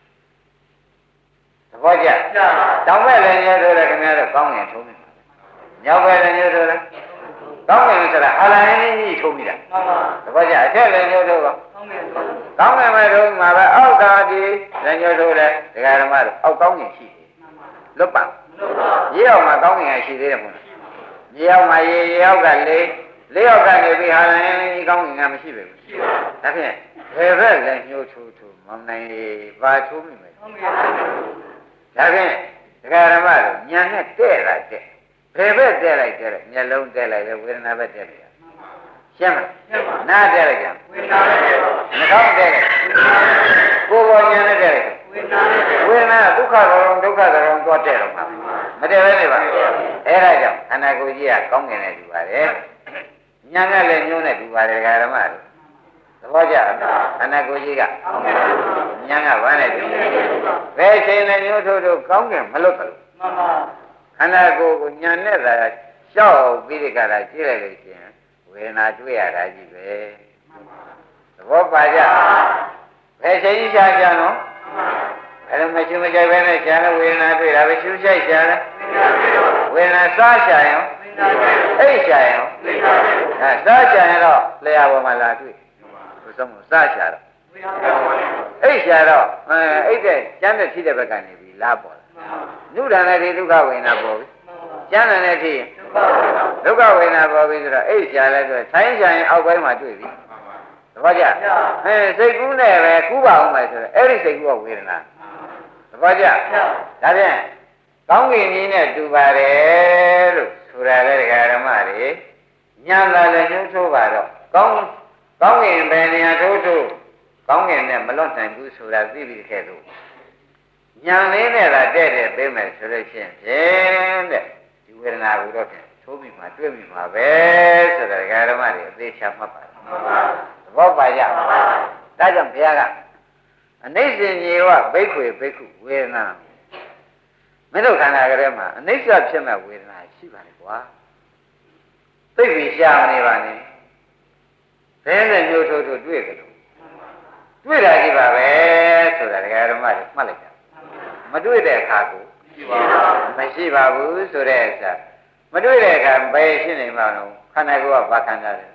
သဘောကျတောင်ဘက်လည်းညှိုးထိုးတယ်ခင်ဗျားတို့ကောင်းငင်ထိုးမြတ်မြောက်ဘက်လည်းညှိုးထိုးတယ်ကောင်းငင်ဆိုတာဟာလိုင်းကြီးထိုးမြတ်မှန်ပါသဘောကျအထက်လည်းညှိုးထိုးပါကောင်းငင်ပဲထိုးမှာပဲအောက်သာဒီလည်းညှိုးထိုးတယ်ဒကာဓမ္မတို့အောက်ကောင်းငင်ရှိတယ်လွတ်ပါရေအောင်မှာကောင်းငင်ရှိသေးတယ်မဟုတ်ရေအောင်မှာရေအောက်ကလေးအောက်ကနေပြီးဟာလည်းဒီကောင်းငင်ကမရှိပဲဘူးရှိပါဒါဖြင့်ဘယ်ဘက်လည်းညှိုးထိုးမောင်နိုင်ပါထိုးမိမယ်ဒါဖြင့်ဒကာဓမ္မတို့ညာနဲ့တဲ့လိုက်တဲ့ဘယ်ဘက်တဲ့လိုက်တဲ့မျက်လုံးတဲ့လိုက်လေဝေဒနာဘက်တဲ့လိုက်ရှင်းမလားနားတဲ့လိုက်ကြဝေဒနာဘက်တဲ့နှာခေါင်းတဲ့လိုက်ကိုယ်ပေါ်ညာနဲ့တဲ့လိုက်ဝေဒနာဒုက္ခသရောဒုက္ခသရောတော့တဲ့တော့မှာမတည့်ပဲနေပါအဲ့ဒါကြောင့်ခန္ဓာကိုယ်ကြီးကကောင်းငင်နေတူပါတယ်ညာကလည်းညှိုးနေတူပါတယ်ဒကာဓမ္မတို့သဘောကျခန္ဓာကိုယ်ကြီးကညာကဘာနဲ့တူဘယ်ချိန်နဲ့ညှိုးထိုးထိုးကောင်းငင်မလွတ်ဘူးမှန်ပါခန္ဓာကိုယ်ကိုညာနဲ့သာရှောက်ပြီးဒီကရာကြည့်လိုက်လို့ရှိရင်ဝေဒနာတွေ့ရတာကြီးပဲသဘောပါကြဘယ်ချိန်ကြီးရှားကြနော်အဲ့လိုမရှိမကြိုက်ပဲနဲ့ရှားလို့ဝေဒနာတွေ့တာပဲရှူရှိုက်ရှားတယ်ဝေဒနာစားရှားရင်အိတ်ရှားရင်စားရှားရင်တော့လျှာပေါ်မှာလာတွေ့ဘုဆုံးစားရှားတော့အိတ်ရှားတော့အိတ်တဲ့ကျမ်းတဲ့ဖြစ်တဲ့ဘက်ကနေပြီးလာပေါ်လာနုဒဏနဲ့ဒီဒုက္ခဝေဒနာပေါ်ပြီကျမ်းတဲ့ဖြစ်ရင်ဒုက္ခဝေဒနာပေါ်ပြီဆိုတော့အိတ်ရှားလဲဆိုထိုင်းရှားရင်အောက်ပိုင်းမှာတွေ့ပြီသဘောကျစိတ်ကူးနဲ့ပဲကူးပါအောင်မယ်ဆိုတော့အဲ့ဒီစိတ်ကူးကဝေဒနာသဘောကျဒါဖြင့်ကောင်းကင်ကြီးနဲ့တူပါတယ်လို့ဆိုတာလေဒကာဓမ္မတွေညာလာလည်းညှိုးထိုးပါတော့ကောင်းကင်ပဲနေရာထိုးကောင်းကင်နဲ့မလွတ်နိုင်ဘူးဆိုတာသိပြီးခဲ့လို့ညာလေးနဲ့သာတဲ့ပေးမယ်ဆိုလို့ရှိရင်ဖြင့်တဲ့ဒီဝေဒနာကိုတော့ဖြင့်ထိုးပြီးမှတွေ့ပြီးမှပဲဆိုတာဒကာဓမ္မတွေအသေးချမှတ်ပါတယ်သဘောပါကြဒါကြောင့်ဘုရားကအနိစ္စဉေဝဘိက္ခွေဘိက္ခုဝေဒနာမင်းတို့ခန္ဓာကလေးမှာအနိစ္စဖြစ်မဲ့ဝေဒနာရှိပါလေကွာသိပြီရှားနေပါနဲ့ဘယ်နဲ့ညှို့ထိုးတွေ့ကြလို့တွေ့တာကြီးပါပဲဆိုတာဒကာဓမ္မတွေမှတ်လိုက်ကြမတွေ့တဲ့အခါကိုမရှိပါဘူးဆိုတဲ့အခါမတွေ့တဲ့အခါဘယ်ရှိနေမှာတော့ခန္ဓာကိုယ်ကဘာခန္ဓာလဲ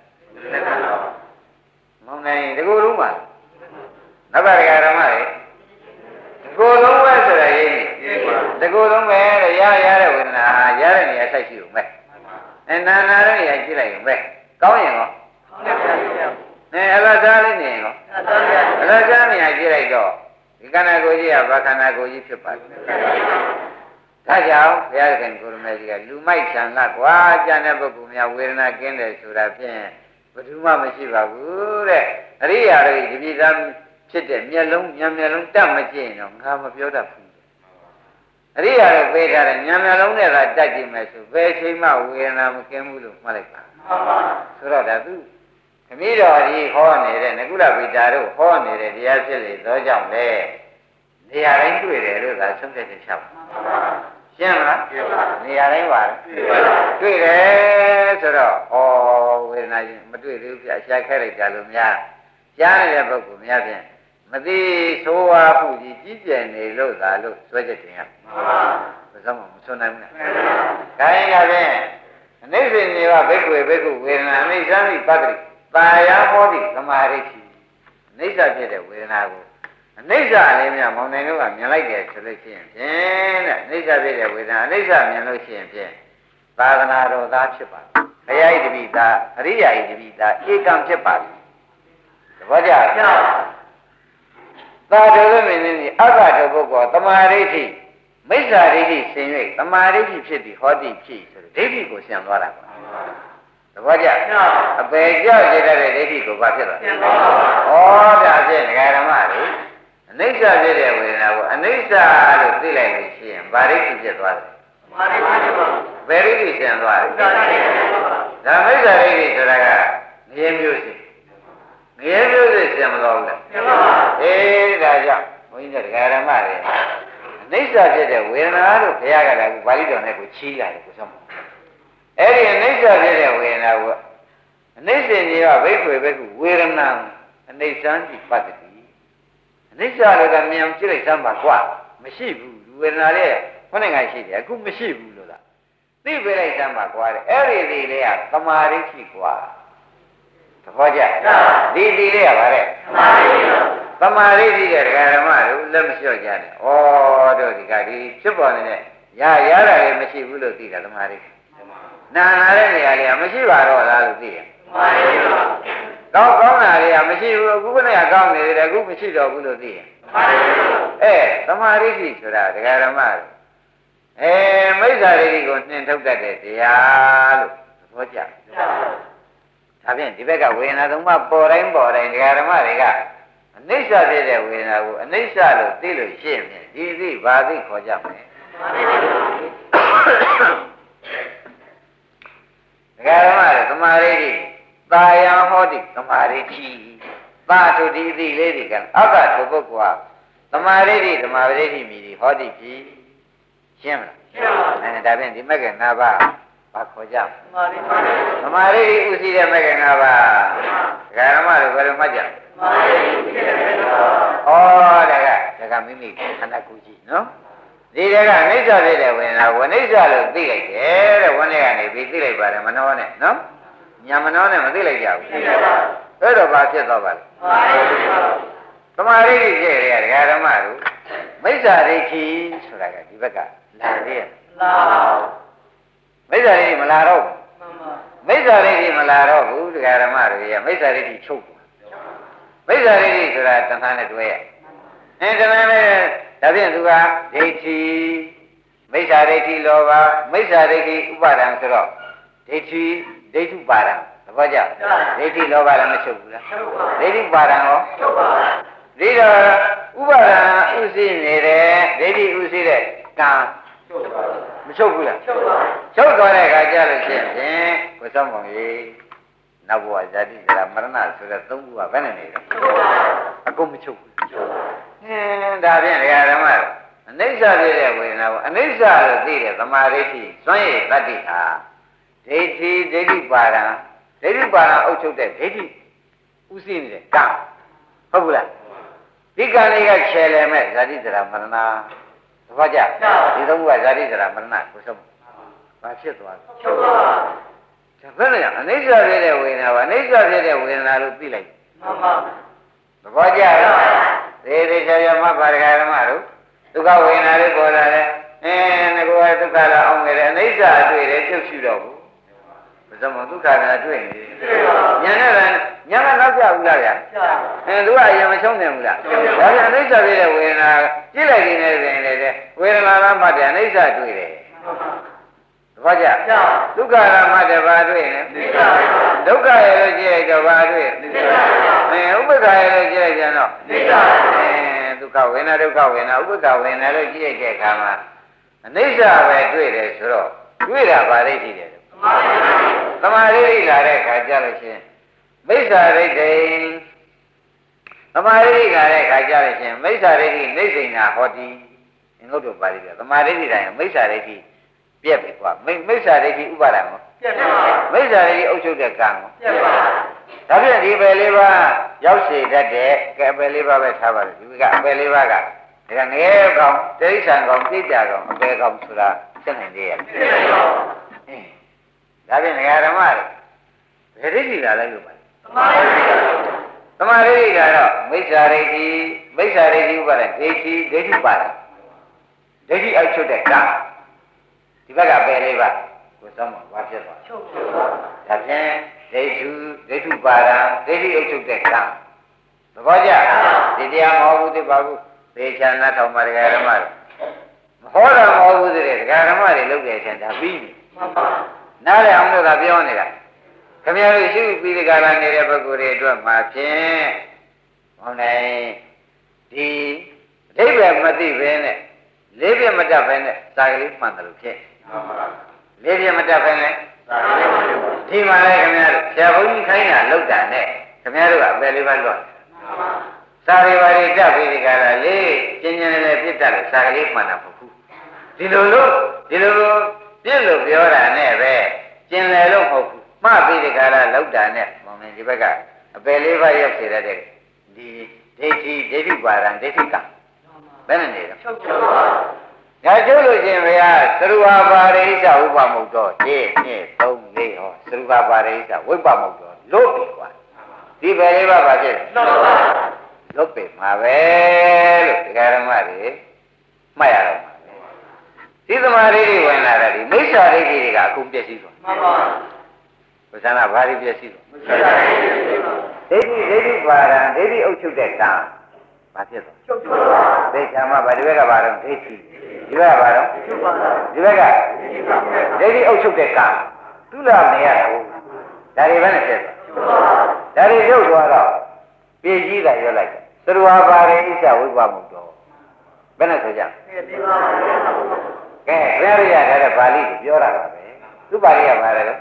မောင်နိုင်ဒီကိုယ်လုံးပါနောက်ကဒကာဓမ္မတွေဒီကိုယ်လုံးပဲဆိုတာရင်းဒီကိုယ်လုံးပဲရတဲ့ဝေဒနာရတဲ့နေရာဆိုင်ရှိုံပဲနာတဲ့နေရာကြည့်လိုက်ရင်ပဲကောင်းရင်ရောအလားစားလေးနေရင်ရောအလားစားနေရာကြည့်လိုက်တော့ဒီခန္ဓာကိုယ်ကြီးကဘာခန္ဓာကိုယ်ကြီးဖြစ်ပါတယ်ဒါကြောင့်ဘုရားခင်ကိုရမေကြီးကလူမိုက်ဆံကကွာကျန်တဲ့ပုဂ္ဂိုလ်များဝေဒနာကင်းတယ်ဆိုတာဖြင့်ဘယ်သူမှမရှိပါဘူးတဲ့အရိယာတွေဒီပြည်သားဖြစ်တဲ့မျက်လုံးဉာဏ်မျက်လုံးတတ်မကြည့်ရင်တော့ငါမပြောတတ်ဘူးအရိယာတွေပေးထားတဲ့ဉာဏ်မျက်လုံးနဲ့သာတတ်ကြည့်မယ်ဆိုဘယ်ချိန်မှဝေဒနာမကင်းဘူးလို့မှတ်လိုက်ပါဆိုတော့ဒါသူခမည်းတော်ကြီးဟောနေတဲ့နကုလဗိတာတို့ဟောနေတဲ့တရားဖြစ်လေသောကြောင့်လေနေရာတိုင်းတွေ့တယ်လို့သာဆုံးဖြတ်ချက်ချပါရှင်းမလားနေရာတိုင်းပါတွေ့တယ်ဆိုတော့ဩဝေဒနာကြီးမတွေ့သေးဘူးပြရှာခဲလိုက်ကြလို့များကြားနေတဲ့ပုဂ္ဂိုလ်များဖြင့်မသိဆိုးဝါးမှုကြီးကြီးကျယ်နေလို့သာလို့ဆွဲချက်တင်ရမှန်ပါဘယ်သောမှမဆွနိုင်ဘူးလားဒါရင်ကဖြင့်အနိစ္စနေဝဘိက္ခုဘိက္ခုဝေဒနာအနိစ္စမိပတ္တိတာယာဟောတိသမာဓိရှိအနိစ္စဖြစ်တဲ့ဝေဒနာကိုအနိစ္စလေးများမောင်နိုင်တို့ကမြင်လိုက်တယ်ဆိုလို့ရှိရင်ဖြင့်တဲ့အနိစ္စဖြစ်တဲ့ဝေဒနာအနိစ္စမြင်လို့ရှိရင်ဖြင့်သာသနာတော်သားဖြစ်ပါဘုရားဤတပိသားအရိယာဤတပိသားဧကံဖြစ်ပါပြီသဘောကျလားသာဓုရမင်းကြီးအက္ခတုပုဂ္ဂိုလ်သမာဓိဋ္ဌိမိစ္ဆာဒိဋ္ဌိဆင်၍သမာဓိဋ္ဌိဖြစ်ပြီးဟောတိဖြစ်ဆိုတော့ဒိဋ္ဌိကိုရှင်းသွားတာပါသဘောကျအပေကြောက်ရတဲ့ဒိဋ္ဌိကိုဘာဖြစ်သွားလဲဩဒါဖြင့်ဒကာဓမ္မတွေအနိစ္စဖြစ်တဲ့ဝေဒနာကိုအနိစ္စလို့သိလိုက်လို့ရှိရင်ဗာဒိဋ္ဌိဖြစ်သွားတယ်သမာဓိဖြစ်ပါဘယ်ဒိဋ္ဌိရှင်းသွားလဲဒါမိစ္ဆာဒိဋ္ဌိဆိုတာကငြင်းမျိုးစီငြင်းမျိုးစီရှင်းမလို့လားရှင်းပါပါအေးဒါကြောင့်ဘုန်းကြီးတို့ဒကာဓမ္မတွေအနိစ္စဖြစ်တဲ့ဝေဒနာလို့ဘုရားကလည်းပါဠိတော်နဲ့ကိုချီးလာတယ်ကိုဆုံးအဲ့ဒီအနိစ္စဖြစ်တဲ့ဝေဒနာကိုအနိစ္စကြီးကဘိက္ခွေဘိက္ခုဝေဒနာအနိစ္စံจิปတ္တိအနိစ္စလို့ကမြင်ကြည့်လိုက်စမ်းပါကွာမရှိဘူးဝေဒနာလေးခေါင်းငါရှိတယ်အခုမရှိဘူးလို့လားသိပေးလိုက်စမ်းပါကွာတဲ့အဲ့ဒီဒီလေးကသမာဓိရှိကွာသဘောကျဒီဒီလေးကဗါတဲ့သမာဓိရှိတဲ့ဒကာဓမ္မတို့လက်မလျှော့ကြနဲ့ဩတို့ဒီကဒီဖြစ်ပေါ်နေတဲ့ရတာလည်းမရှိဘူးလို့သိတာသမာဓိနာနာတဲ့နေရာလေးကမရှိပါတော့လားလို့သိတယ်ကောင်းတာလေးကမရှိဘူးအခုကလည်းကောင်းနေတယ်အခုမရှိတော့ဘူးလို့သိတယ်သမာဓိရှိဆိုတာဒကာဓမ္မတို့မိစ္ဆာဒိဋ္ဌိကိုနှင်ထုတ်တတ်တဲ့တရားလို့သဘောကျဒါဖြင့်ဒီဘက်ကဝေဒနာသုံးပါးပေါ်တိုင်းဒကာဓမ္မတွေကအနိစ္စဖြစ်တဲ့ဝေဒနာကိုအနိစ္စလို့သိလို့ရှိရင်ဒီသိဘာသိခေါ်ကြမလဲဒကာဓမ္မတွေသမာဓိဋ္ဌိတာယံဟောတိသမာဓိဋ္ဌိသာထုဒီသိလေးတွေကအက္ခထုပုဂ္ဂိုလ်သမာဓိဋ္ဌိသမာဓိဋ္ဌိမြည်ဟောတိဖြစ်ရှင်းမလားရှင်းပါဒါဖြင့်ဒီမဂ္ဂင်၅ပါးဘာခေါ်ကြသမာဓိဥသိတဲ့မဂ္ဂင်၅ပါးဒကာဓမ္မတို့ဘယ်လိုမှတ်ကြဒါကမိမိခန္ဓာကိုယ်ကြီးနော်ဒီတကအနိစ္စဖြစ်တဲ့ဝေဒနာကိုအနိစ္စလို့သိလိုက်တယ်တဲ့ဝန်းထဲကနေပြီးသိလိုက်ပါတယ်မနှောနဲ့နော်ညာမနှောနဲ့မသိလိုက်ကြဘူးအဲ့တော့ဘာဖြစ်သွားပါလဲသမာဓိဖြစ်ရတဲ့ဒကာဓမ္မတို့မိစ္ဆာဒိဋ္ဌိဆိုတာကဒီဘက်ကလာသေးရဲ့လာမိစ္ဆာဒိဋ္ဌိမလာတော့ဘူးမိစ္ဆာဒိဋ္ဌိမလာတော့ဘူးဒကာဓမ္မတို့ရဲ့မိစ္ဆာဒိဋ္ဌိချုပ်မိစ္ဆာဒိဋ္ဌိဆိုတာတဏှာနဲ့တွဲရတဏှာနဲ့ဒါဖြင့်သူကဒိဋ္ဌိမိစ္ဆာဒိဋ္ဌိလောဘမိစ္ဆာဒိဋ္ဌိဥပါဒံဆိုတော့ဒိဋ္ဌိဒိဋ္ဌုပါဒံသဘောကျဒိဋ္ဌိလောဘလည်းမချုပ်ဘူးလားဒိဋ္ဌိပါဒံရောချုပ်ပါဒီတော့ဥပါဒံဥသိနေတယ်ဒိဋ္ဌိဥသိတဲ့ကံမချုပ်ဘူးလားချုပ်သွားတဲ့အခါကျလို့ရှိရင်ကိုစောင်းမောင်ကြီးနောက်ဘဝဇာတိဇရာမရဏဆိုတဲ့သုံးခုကဘယ်နဲ့နေလဲအကုန်မချုပ်ဘူးဒါဖြင့်ဓမ္မအနိစ္စဖြစ်တဲ့ဝေဒနာကိုအနိစ္စလို့သိတဲ့သမာဓိဋ္ဌိစွန့်ရည်တတ္တိဟာဒိဋ္ဌိပါဒံအုပ်ချုပ်တဲ့ဒိဋ္ဌိဥသိနေတဲ့ကံဟုတ်ဘူးလားဒီကံလေးကခြေလည်မဲ့ဇာတိဇရာမရဏသဘောကျဒီသုံးခုကဇာတိဇရာမရဏကိုဆုံးဘာဖြစ်သွားလဲချုပ်သွားဒါဘယ်နဲ့အနိစ္စဖြစ်တဲ့ဝေဒနာကအနိစ္စဖြစ်တဲ့ဝေဒနာလို့သိလိုက်မှန်ပါသဘောကျလားသေချာမှတ်ပါဒကာဓမ္မတို့ဒုက္ခဝေဒနာလေးပေါ်လာတယ်ငါကဒုက္ခလာအောင်ငယ်တယ်အနိစ္စအတွေ့တယ်ပြုတ်ရှိတော့ဘူးဘယ်လိုမှဒုက္ခကတွေ့နေညာနဲ့ညာကနောက်ပြဘူးလားဗျာသူကအရင်မဆုံးနေဘူးလားဒါပြန်အနိစ္စဖြစ်တဲ့ဝေဒနာကြည့်လိုက်နေတယ်ဆိုရင်လည်းဝေဒနာလားမှတ်တယ်အနိစ္စတွေ့တယ်သဘောကျဒုက္ခလားမှတ်တယ်ဘာတွေ့လဲဒုက္ခရဲ့လို့ကြည့်လိုက်တော့ဘာတွေ့ဥပ္ပခာရဲ့လို့ကြည့်လိုက်ပြန်တော့ဒုက္ခဝေဒနာဥပ္ပခာဝေဒနာလို့ကြည့်လိုက်တဲ့အခါမှာအနိစ္စပဲတွေ့တယ်ဆိုတော့တွေ့တာဗာဒိဋ္ဌိတယ်သမာဓိလာတဲ့အခါကျလို့ရှိရင်မိစ္ဆာဒိဋ္ဌိသမာဓိလာတဲ့အခါကျလို့ရှိရင်မိစ္ဆာဒိဋ္ဌိနိစ္စိနာဟောတိငုတ်တို့ပါဠိကသမာဓိဋ္ဌိတိုင်းမိစ္ဆာဒိဋ္ဌိပြက်ပြီကွာမိစ္ဆာဒိဋ္ဌိဥပါဒံကိုပြက်ပါမိစ္ဆာဒိဋ္ဌိအုပ်ချုပ်တဲ့ကံကိုပြက်ပါဒါဖြင့်ဒီပဲလေးပါရောက်စေတတ်တဲ့ကဲပဲလေးပါပဲထားပါလို့ဒီကအပဲလေးပါကဒါကငရဲကောင်တိဋ္ဌံကောင်ပြိတ္တာကောင်အပဲကောင်ဆိုတာသိနိုင်သေးရဲ့ဒါဖြင့်ငရဓမ္မတွေဘယ်ဒိဋ္ဌိကလဲလို့ပါသမာဓိကတော့မိစ္ဆာဒိဋ္ဌိဥပါဒံဒိဋ္ဌိပါဒံဒိဋ္ဌိအချုပ်တဲ့ကံဒီဘက်ကပဲလေးပါကိုသမောဘာဖြစ်သွားချုပ်ပါဒါဖြင့်ဒိဋ္ဌိပါဒံဒိဋ္ဌိအချုပ်တဲ့ကံသဘောကျဒီတရားမဟုတ်ဘူးသိပါဘူးသေချာနာထောင်ပါဒကာဓမ္မတွေမဟောတာမဟုတ်ဘူးတဲ့ဒကာဓမ္မတွေလုပ်တဲ့အချိန်ဒါပြီးပြီနားလည်အောင်လို့သာပြောနေတာခင်ဗျားတို့ရှိပြီးဒီကလာနေတဲ့ပုဂ္ဂိုလ်တွေအတွက်မှာဖြင့်ဟောနိုင်ဒီအဓိပ္ပာယ်မသိဘဲနဲ့လေးပြမတတ်ဘဲနဲ့စာကလေးမှန်တယ်လို့ဖြစ်လေးပြမတတ်ဘဲနဲ့ဒီမှာလေခင်ဗျားတို့ဆရာဘုန်းကြီးခိုင်းတာလောက်တာနဲ့ခင်ဗျားတို့ကအပယ်လေးပါလွတ်စာရီပါရီတက်ပြီးဒီကလာလေးကျင်းကျင်းလေးပြစ်တတ်လို့စာကလေးမှန်တာမဟုတ်ဘူးဒီလိုပြစ်လို့ပြောတာနဲ့ပဲကျင်တယ်လို့မဟုတ်ဘူးမှတ်ပြီးဒီကလာလောက်တာနဲ့မောင်မင်းဒီဘက်ကအပယ်လေးပါရောက်စေတဲ့ဒီဒိဋ္ဌိပါဒံဒိဋ္ဌိကဘယ်နဲ့နေလဲချုပ်ပါဒါကျုပ်လို့ရှင်ဘုရားသရူပါပါရိစ္ဆဝိပမုတ်တော်1 2 3 4ဟောသရူပါပါရိစ္ဆဝိပမုတ်တော်လို့ပြီကွာဒီပဲလေးပါဖြစ်လို့ပြီမှာပဲလို့ဒကာဓမ္မတွေမှတ်ရတော့မှာဒီသမာဓိတွေဝင်လာတာဒီမိစ္ဆာဒိဋ္ဌိတွေကအခုပြည့်စည်သွားမှန်ပါဘုရားကဘာတွေပြည့်စည်သွားမိစ္ဆာဒိဋ္ဌိပါဒံဒိဋ္ဌိအုပ်ချုပ်တဲ့ကံဘာဖြစ်သွားချုပ်ပါဒိဋ္ဌာမဘာဒီဘက်ကဘာတော့ဒိဋ္ဌိဒီဘက်ကဘာတော့ဒီဘက်ကဒိဋ္ဌိအုပ်ချုပ်တဲ့ကံသူ့လာနေရတာဟုတ်ဒါတွေပဲနဲ့ဖြစ်သွားဒါတွေရုပ်သွားတော့ပြည့်ကြီးတာရွတ်လိုက်သရဝပါရိဣစ္ဆဝိပမုတ်တော်ဘယ်နဲ့ဆိုကြကဲဘယ်ရရတဲ့ပါဠိကိုပြောတာပါပဲသူပါဠိကဘာလဲသ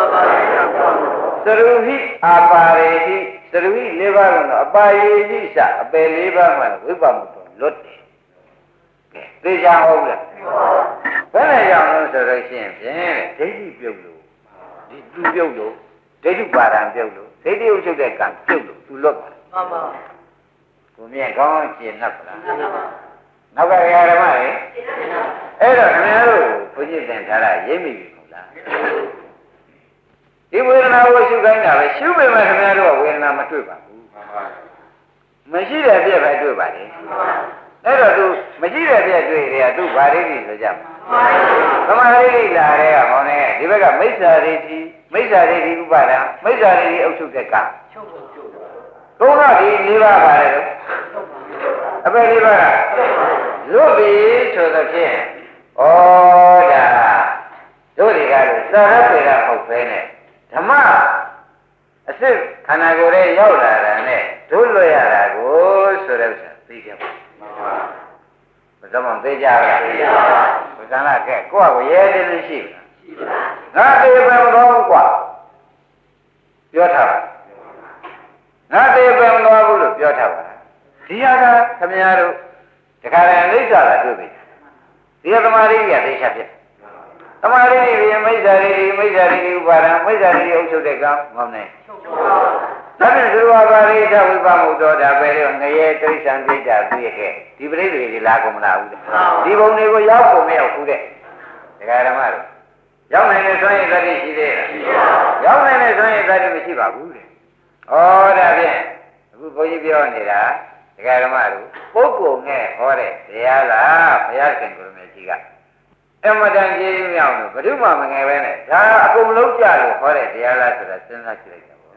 ရူဟိအာပါရေဟိသရူဟိ၄ပါးကတော့အပါယေဟိစအပယ်၄ပါးမှဝိပမုတ်တော်လွတ်တယ်ကဲသိကြဟုတ်လားဘယ်နဲ့ကြောင့်လဲဆိုတော့ရှင်းဖြင့်ဒိဋ္ဌိပြုတ်လို့ဒီသူပြုတ်လို့ဒိဋ္ဌိပါဒံပြုတ်လို့ဒိဋ္ဌိဥချုပ်တဲ့ကံပြုတ်လို့သူလွတ်ပါမှန်ပါကိုမြင်ကောင်းရှင်း납ပါလားနောက်ကဓမ္မတွေအဲ့တော့ခင်ဗျားတို့ဘုန်းကြီးသင်ထားတာရိပ်မိပြီဟုတ်လားဒီဝေဒနာကိုရှုခိုင်းတာပဲရှုပေမဲ့ခင်ဗျားတို့ကဝေဒနာမတွေ့ပါဘူးမရှိတဲ့ပြည့်ပဲတွေ့ပါလေအဲ့တော့သူမရှိတဲ့ပြည့်တွေ့တယ်ကသူဗာရိတိဆိုကြမှာသမာဓိဋ္ဌိလာတဲ့ကဟောနေဒီဘက်ကမိစ္ဆာဒိဋ္ဌိဥပါဒံမိစ္ဆာဒိဋ္ဌိအုပ်ချုပ်တဲ့ကသုံးတော့ဒီ၄ပါးပါလေအပယ်၄ပါးကလွတ်ပြီဆိုသဖြင့်ဩဒါတို့တွေကလည်းသာရပေတာဟုတ်ပဲနဲ့ဓမ္မအစစ်ခန္ဓာကိုယ်ရဲ့ရောက်လာတာနဲ့တို့လွတ်ရတာကိုဆိုတဲ့ဥစ္စာသိကြပါဘယ်တော့မှသိကြပါလားသိကြပါဘုရားကဲကိုယ့်ကိုရဲတယ်လို့ရှိလားငါသေးပဲမတော်ဘူးကွာပြောထားပါငါသေးပဲမတော်ဘူးလို့ပြောထားပါဒီဟာကခမများတို့တခါတည်းအိဋ္ဌာကတွေ့ပြီဒီသမာဓိကသိချဖြစ်သမာဓိကြီးမိစ္ဆာဒိဋ္ဌိဥပါဒံမိစ္ဆာဒိဋ္ဌိအုပ်ချုပ်တဲ့ကံမဟုတ်နဲ့ဒါဖြင့်သရဝပါရိဋ္ဌဝိပမုတ်တော်ဒါပဲလို့ငရဲတိဋ္ဌံပြိတ္တာပြည့်ခဲ့ဒီပရိသေတွေလာကုန်မလားဘူးဒီဘုံတွေကိုရောက်ကုန်မရောက်ဘူးတဲ့ဒကာဓမ္မတို့ရောက်နိုင်တဲ့ဆိုရင်သတိရှိသေးလားရောက်နိုင်တဲ့ဆိုရင်သတိမရှိပါဘူးတဲ့ဩဒါဖြင့်အခုဘုန်းကြီးပြောနေတာဒကာဓမ္မတို့ပုဂ္ဂိုလ်နဲ့ဟောတဲ့တရားလားဘုရားရှင်ကိုယ်တော်ကြီးကအမတန်ကြီးမြောက်လို့ဘယ်သူမှမငယ်ပဲနဲ့ဒါအကုန်လုံးကြလို့ဟောတဲ့တရားလားဆိုတာစဉ်းစားကြည့်လိုက်တာပေါ့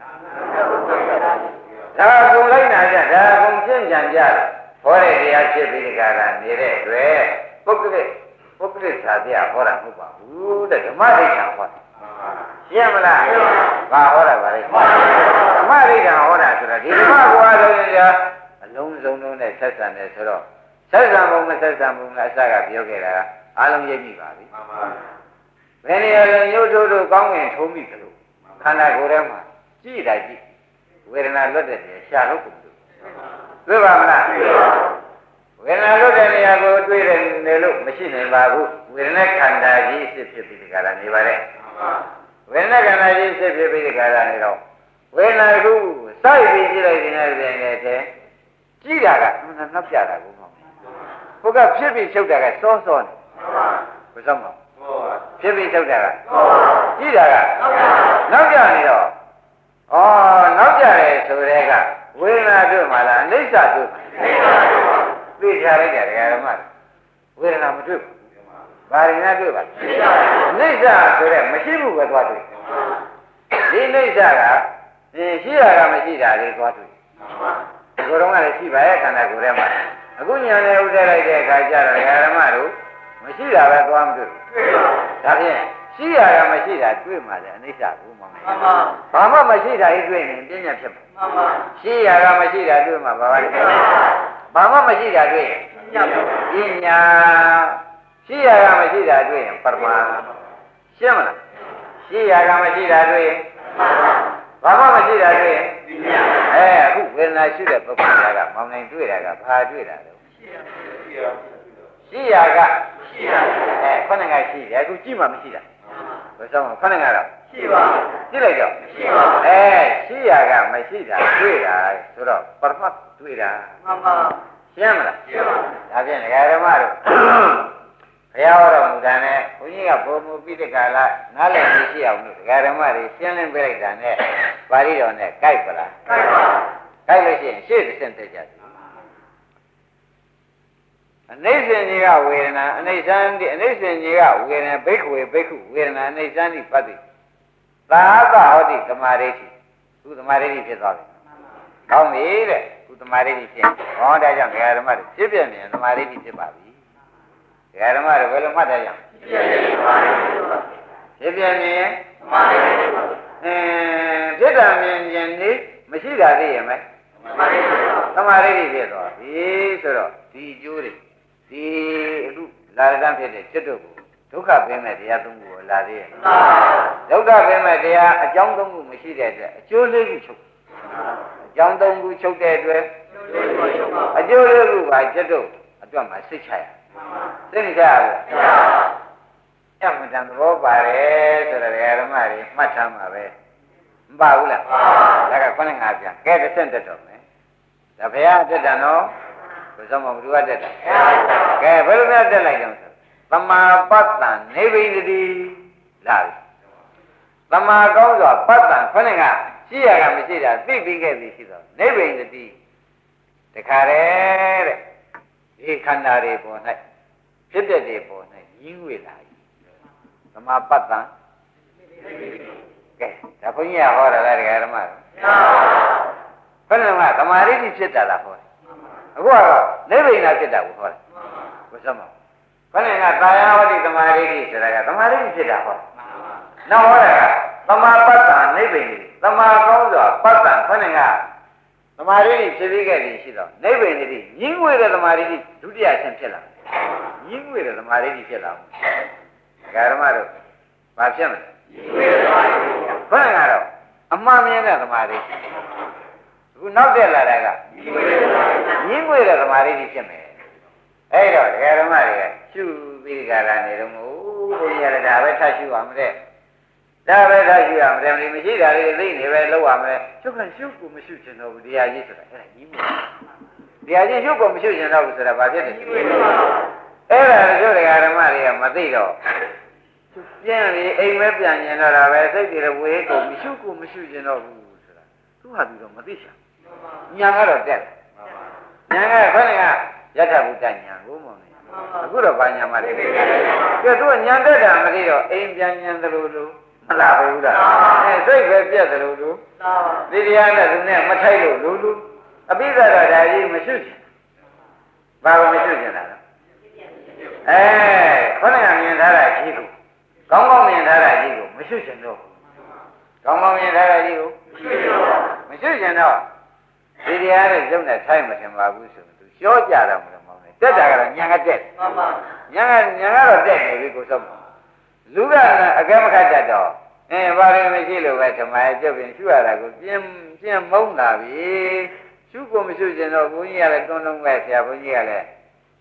ဒါအကုန်လိုက်နာကြဒါအကုန်ရှင်းကြံကြဟောတဲ့တရားဖြစ်ပြီးဒီကရနေတဲ့အတွက်ပုဂ္ဂလိကသာပြဟောတာမဟုတ်ပါဘူးတဲ့ဓမ္မဒိဋ္ဌာဟောတာရှင်းမလားဘာဟောတာပါလဲဓမ္မဒိဋ္ဌာဟောတာဆိုတာဒီဓမ္မဘဝလုံးကြာအလုံးစုံလုံးနဲ့ဆက်ဆံတယ်ဆိုတော့ဆက်ဆံပုံမဆက်ဆံပုံကအစကပြောခဲ့တာအားလုံးရိပ်မိပါပြီဘယ်နေရာလဲညှို့တို့ကောင်းငင်ထုံးမိသလိုခန္ဓာကိုယ်ထဲမှာကြည့်တာကြည့်ဝေဒနာလွတ်တဲ့နေရှာလို့ကုန်တွေ့ပါမလားဘုဝေဒနာလို့တဲ့နေရာကိုတွေ့တယ်နေလို့မရှိနိုင်ပါဘူးဝေဒနာခန္ဓာကြီးဖြစ်ပြီးဒီကရနေပါလေဝေဒနာခန္ဓာကြီးဖြစ်ပြီးဒီကရနေတော့ဝေဒနာကိုစိုက်ပြီးကြည့်လိုက်တဲ့နေရာတဲ့ကြည့်တာကနောက်ပြတာကိုမဟုတ်ဘုကဖြစ်ပြီးချုပ်တာကစောစောနေဘယ်ဆောင်မဖြစ်ပြီးချုပ်တာကကြည့်တာကနောက်ပြနေတော့ဩနောက်ပြတယ်ဆိုတဲ့ကဝေဒနာတွေ့မှလားအနိစ္စတွေ့သိချလိုက်တယ်ဓမ္မဝေဒနာမတွေ့ဘူးဘာရင်းတွေ့ပါအနိစ္စဆိုတဲ့မရှိဘူးပဲသွားတွေ့ဒီအနိစ္စကရှိတာကမရှိတာလေးသွားတွေ့ဒီကိုယ်တော်ကလည်းရှိပါရဲ့ခန္ဓာကိုယ်ထဲမှာအခုညာနဲ့ဥဒဲလိုက်တဲ့အခါကျတော့ဓမ္မတို့မရှိတာပဲသွားမတွေ့ဘူးဒါဖြင့်ရှိရတာမရှိတာတွေ့မှလည်းအနိစ္စကိုမှမဟုတ်ဘာမှမရှိတာကြီးတွေ့ရင်ပြဉ္ညာဖြစ်မှာရှိရတာမရှိတာတွေ့မှဘာလဲဘာမှမရှိတာတွေ့ရင်ပြဉ္ညာရှိရတာမရှိတာတွေ့ရင်ပရမရှင်းမလားရှိရတာမရှိတာတွေ့ရင်ဘာမှမရှိတာတွေ့ရင်အခုဝေဒနာရှိတဲ့ပုဂ္ဂိုလ်ကမောင်နိုင်တွေ့တာကဘာတွေ့တာလဲရှိရကခုနကရှိတယ်အခုကြည့်မှမရှိတာဘယ်ဆောင်ခုနကတော့ရှိပါကြည့်လိုက်တော့ရှိပါရှိရကမရှိတာတွေ့တာဆိုတော့ပရမတ်တွေ့တာမှန်ပါရှင်းမလားရှင်းပါဒါဖြင့်ဒကာဓမ္မတို့ဘုရားဟောတော်မူတာနဲ့ဘုန်းကြီးကဘုံမူပြီးတဲ့ကာလနားလည်သိရှိအောင်လို့ဒကာဓမ္မတွေရှင်းလင်းပြလိုက်တာနဲ့ပါဠိတော်နဲ့ကြိုက်ပလားကြိုက်ပါကြိုက်လို့ရှိရင်ရှေ့တစ်ဆင့်တက်ကြတယ်အနိစ္စဉ္ဇေကဝေဒနာအနိစ္စံတိအနိစ္စဉ္ဇေကဝေဒနာဘိက္ခဝေဘိက္ခုဝေဒနာအနိစ္စံတိပတ္တိသာသဟောတိသမာဓိတိခုသမာဓိတိဖြစ်သွားပြီကောင်းပြီတဲ့ခုသမာဓိတိဖြစ်ဟောဒါကြောင့်ဒကာဓမ္မတွေဖြစ်ပြနေသမာဓိတိဖြစ်ပါပြီဒကာဓမ္မတွေဘယ်လိုမှတ်တယ်ကြောင့်ဖြစ်ပြနေသမာဓိတိဖြစ်တာမြင်ခြင်းနေမရှိတာသိရင်မဲ့သမာဓိတိဖြစ်သွားပြီဆိုတော့ဒီကျိုးတွေဒီအခုလာရကံဖြစ်တဲ့จิตတို့ကိုဒုက္ခပင်မဲ့တရားသုံးခုကိုလာသေးရဲ့ဒုက္ခပင်မဲ့တရားအကြောင်းသုံးခုမရှိတဲ့အတွက်အကျိုးလေးခုချုပ်အကြောင်းသုံးခုချုပ်တဲ့အတွက်အကျိုးလေးခုပါจิตတို့အတွက်မှာစိတ်ချရစိတ်မချရဘူးအမှန်တန်သဘောပါတယ်ဆိုတော့ဓမ္မတွေမှတ်ထားမှာပဲမပါဘူးလားဒါက9ငါပြန်ကဲတစ်ဆင့်တက်တော့မယ်ဒါဘုရားတက်တယ်နော်ဘယ်ဆောင်မဘုရားတက်တာကဲဘယ်လိုများတက်လိုက်တော့သမာပတ္တံနေဗိဒတိလာပြီသမာကောင်းစွာပတ္တံခொနဲ့ကရှိရကမရှိတာသိပြီးခဲ့ပြီရှိတော့နေဗိဒတိတခါတည်းတဲ့ဒီခန္ဓာတွေပေါ်၌ဖြစ်တဲ့တွေပေါ်၌ရင်းဝေလာပြီသမာပတ္တံကဲဒါဘုန်းကြီးကဟောတာလားဓမ္မတို့ဘယ်လိုမှသမာဓိဖြစ်တာလားဟောအခုကတော့နိဗ္ဗာန်ဖြစ်တာကိုဟောတယ်ဘုရားမဘယ်နဲ့ကတာယာဝတိသမာဓိဆိုတာကသမာဓိဖြစ်တာဟောနောက်ဟောတာကသမာပတ္တနိဗ္ဗာန်သမာကောင်းစွာပတ္တဘယ်နဲ့ကသမာဓိဖြစ်ပြီးခဲ့ပြီရှိတော့နိဗ္ဗာန်တိညင်းဝေတဲ့သမာဓိဒုတိယအဆင့်ဖြစ်လာညင်းဝေတဲ့သမာဓိဖြစ်လာဓမ္မတို့ဘာဖြစ်မလဲညင်းဝေတဲ့သမာဓိဘယ်နဲ့ကတော့အမှန်မြင်တဲ့သမာဓိအခုနောက်တက်လာတာကညင်းငွေတဲ့သမာဓိဖြစ်မယ်အဲ့တော့ဓမ္မတွေကရှုပြီးကြတာနေတော့မို့ဘုရားလည်းဒါပဲထပ်ရှုရမလဲဒါပဲထပ်ရှုရမလဲမရှိတာလေးသိနေပဲလောက်ရမလဲရှုကရှုကိုမရှုချင်တော့ဘူးတရားကြီးဆိုတာအဲ့ဒါညင်းငွေတရားကြီးရှုကိုမရှုချင်တော့ဘူးဆိုတာဘာဖြစ်လဲအဲ့ဒါတို့ဓမ္မတွေကမသိတော့ပြန်ပြီးအိမ်မဲပြန်ကျင်တော့တာပဲစိတ်တွေဝေးကိုမရှုကိုမရှုချင်တော့ဘူးဆိုတာသူဟာသူတော့မသိချင်ညာကတော့တက်ညာကခဏကယထာဘုဒ္ဓညာကိုမဟုတ်ဘူးအခုတော့ဘာညာမှလဲကဲသူကညာတက်တာမသိတော့အိမ်ပြန်ညာသလိုလိုမလာဘူးလားစိတ်ပဲပြက်သလိုလိုဒီတရားနဲ့သူနဲ့မထိုက်လို့လူအပိဓာတော်ဒါကြီးမရှုချင်ဘာလို့မရှုချင်တာလဲခဏကမြင်ထားတာကြီးကိုကောင်းကောင်းမြင်ထားတာကြီးကိုမရှုချင်တော့ကောင်းကောင်းမြင်ထားတာကြီးကိုမရှုချင်တော့ဒီတရားနဲ့ကျုံနဲ့ထိုင်မထင်ပါဘူးဆိုသူရှောကြတာမလို့မောင်းတယ်တက်တာကတော့ညာကတက်မှန်ပါညာကတော့တက်နေပြီကိုစုံလူကအကဲမခတ်တတ်တော့ဘာတွေမရှိလို့ပဲဓမ္မရဲ့ကျုပ်ပြင်ရှုရတာကိုပြင်းမုန်းလာပြီရှုကိုမရှုချင်တော့ဘုန်းကြီးကလည်းတွန်းလုံးပဲဆရာဘုန်းကြီးကလည်း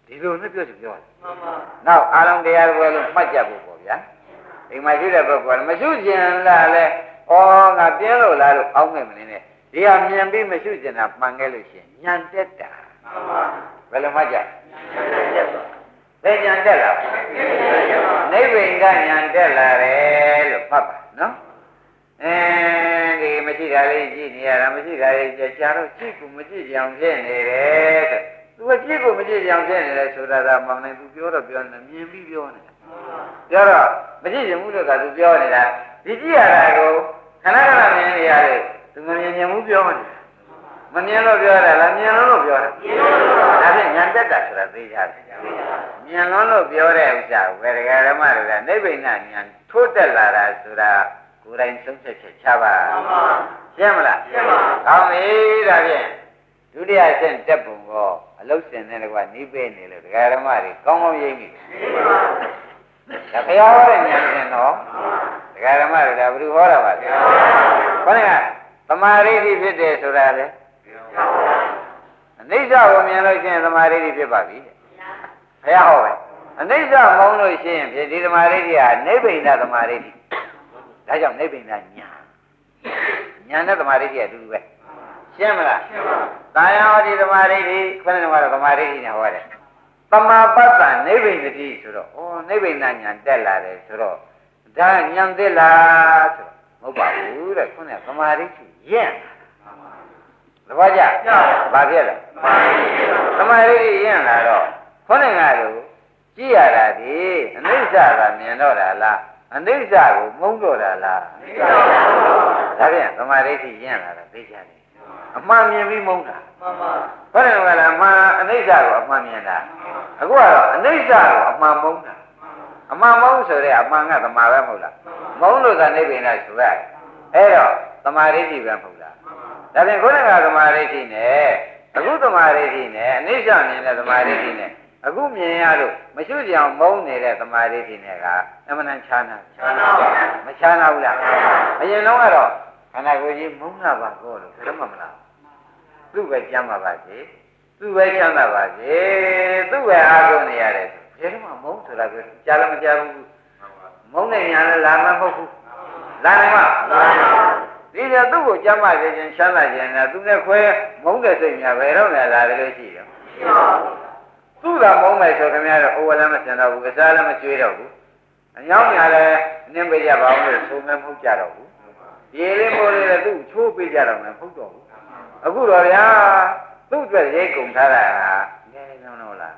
ဒီလိုနဲ့ပြောတယ်မှန်ပါနောက်အာလုံးတရားတွေလို့မှတ်ကြဖို့ပေါ့ဗျာဒီမှာရှိတဲ့ပုဂ္ဂိုလ်မရှိကျင်လားလဲဩငါပြင်းလို့လားလို့အောင်းမဲ့မနေနဲ့ဒီဟာမြင်ပြီးမရှိကျင်တာမှန်ခဲ့လို့ရှိရင်ညံတက်တာမှန်ပါဘယ်လိုမှတ်ကြဘယ်ညံတက်လာနိဗ္ဗိန္ဒညံတက်လာတယ်လို့မှတ်ပါနော်ဒီမရှိတာလေးကြည့်နေရတာမရှိတာလေးကြာတော့ကြည့်ကိုမကြည့်ကြအောင်ဖြစ်နေတယ်ဆိုသူကကြည့်ကိုမကြည့်ကြအောင်ဖြစ်နေတယ်ဆိုတာကမောင်နေသူပြောတော့ပြောနေမြင်ပြီးပြောနေတာပြောတော့မကြည့်ရင်ဘူးလို့ကသူပြောနေတာဒီကြည့်ရတာကိုခဏခဏမြင်နေရတယ်သူမမြင်ဘူးပြောနေတာမမြင်လို့ပြောတာလားမြင်လို့ပြောတာမြင်လို့ဒါဖြင့်ဉာဏ်တက်တာဆိုတာသိကြတယ်မြင်လို့ပြောတဲ့ဥစ္စာဝေဒဂရမတွေကနိဗ္ဗိန္ဒဉာဏ်ထိုးတက်လာတာဆိုတာကိုယ်တိုင်ဆုံးဖြတ်ချက်ချပါရှင်းမလားရှင်းပါကောင်းပြီဒါဖြင့်ဒုတိယအဆင့်တက်ပုံကောအလုတ်စင်တဲ့ကွာနိဗ္ဗိနေလို့ဒကာဓမ္မတွေကောင်းကောင်းရိပ်ပြီဒါဘုရားဟောတဲ့ဉာဏ်ရှင်တော့ဒကာဓမ္မတွေဒါဘယ်သူဟောတာပါလဲခေါင်းကသမာဓိဖြစ်တယ်ဆိုတာလေအနိစ္စကိုမြင်လို့ရှိရင်သမာဓိဖြစ်ပါပြီဘုရားဟောပဲအနိစ္စမုန်းလို့ရှိရင်ဖြစ်ဒီသမာဓိဟာနိဗ္ဗိန္ဒသမာဓိဒါကြောင့်နိဗ္ဗိန္ဒညာနဲ့သမာဓိကအတူတူပဲရှင်းမလားရှင်းပါတာယာဟောဒီသမာဓိခဏကတော့သမာဓိနဲ့ဟောတယ်သမာပတ်တန်နိဗ္ဗိန္ဒတိဆိုတော့ဩနိဗ္ဗိန္ဒညာတက်လာတယ်ဆိုတော့ဒါဉာဏ်သက်လားဆိုတော့မဟုတ်ပါဘူးတဲ့ခုနကသမာဓိရင့်သဘောကျဘာဖြစ်လဲသမာဓိရင့်လာတော့ခုနကလိုကြည့်ရတာဒီအနိစ္စကမြင်တော့တာလားအနိစ္စကိုမုန်းတော့တာလားဒါပြန်သမာဓိရင့်လာတာသိကြတယ်အမှန်မြင်ပြီးမုန်းတာမှန်ပါဘယ်လိုလဲအမှန်အနိစ္စကိုအမှန်မြင်တာအခုကတော့အနိစ္စကိုအမှန်မုန်းတာအမှန်မုန်းဆိုတဲ့အမှန်ကသမာပဲမဟုတ်လားမုန်းလို့ကနိဗ္ဗိန္ဒဆိုရအဲ့တော့သမာဓိပဲမဟုတ်လားဒါပြန်ခုနကသမာဓိနဲ့အခုသမာဓိနဲ့အနိစ္စမြင်တဲ့သမာဓိနဲ့အခုမြင်ရလို့မရှိကြအောင်မုန်းနေတဲ့သမာဓိနဲ့ကအမှန်တန်ခြားနာမခြားနာဘူးလားအရင်တော့ကတော့ခန္ဓာကိုယ်ကြီးမုန်းလာပါကောလို့ဘယ်တော့မှမလားသူ့ပဲကြမ်းပါပါစေသူ့ပဲချမ်းသာပါစေသူ့ပဲအားကိုးနေရတယ်ဘယ်တော့မှမုန်းဆိုတာကကြားလည်းမကြားဘူးမုန်းတဲ့ညာလည်းလာမှမဟုတ်ဘူးလာနိုင်မဒီကသူ့ကိုကြမ်းပါစေခြင်းချမ်းသာခြင်းနဲ့သူနဲ့ခွဲမုန်းတဲ့စိတ်များဘယ်တော့မှလာတယ်လို့ရှိရောသူ့ကမုန်းမယ်ဆိုခင်ဗျားတော့အိုဝလည်းမစင်တော့ဘူးအစားလည်းမကျွေးတော့ဘူးအညောင်းညာလည်းနင်းပေးကြပါအောင်လို့ဆိုမဲမဟုတ်ကြတော့ဘူးရေလေးမိုးလေးလည်းသူ့ချိုးပေးကြတော့မှမဟုတ်တော့ဘူးအခုတော့ဗျာသူ့အတွက်ရိတ်ကုန်ထားတာငယ်နေတော့လား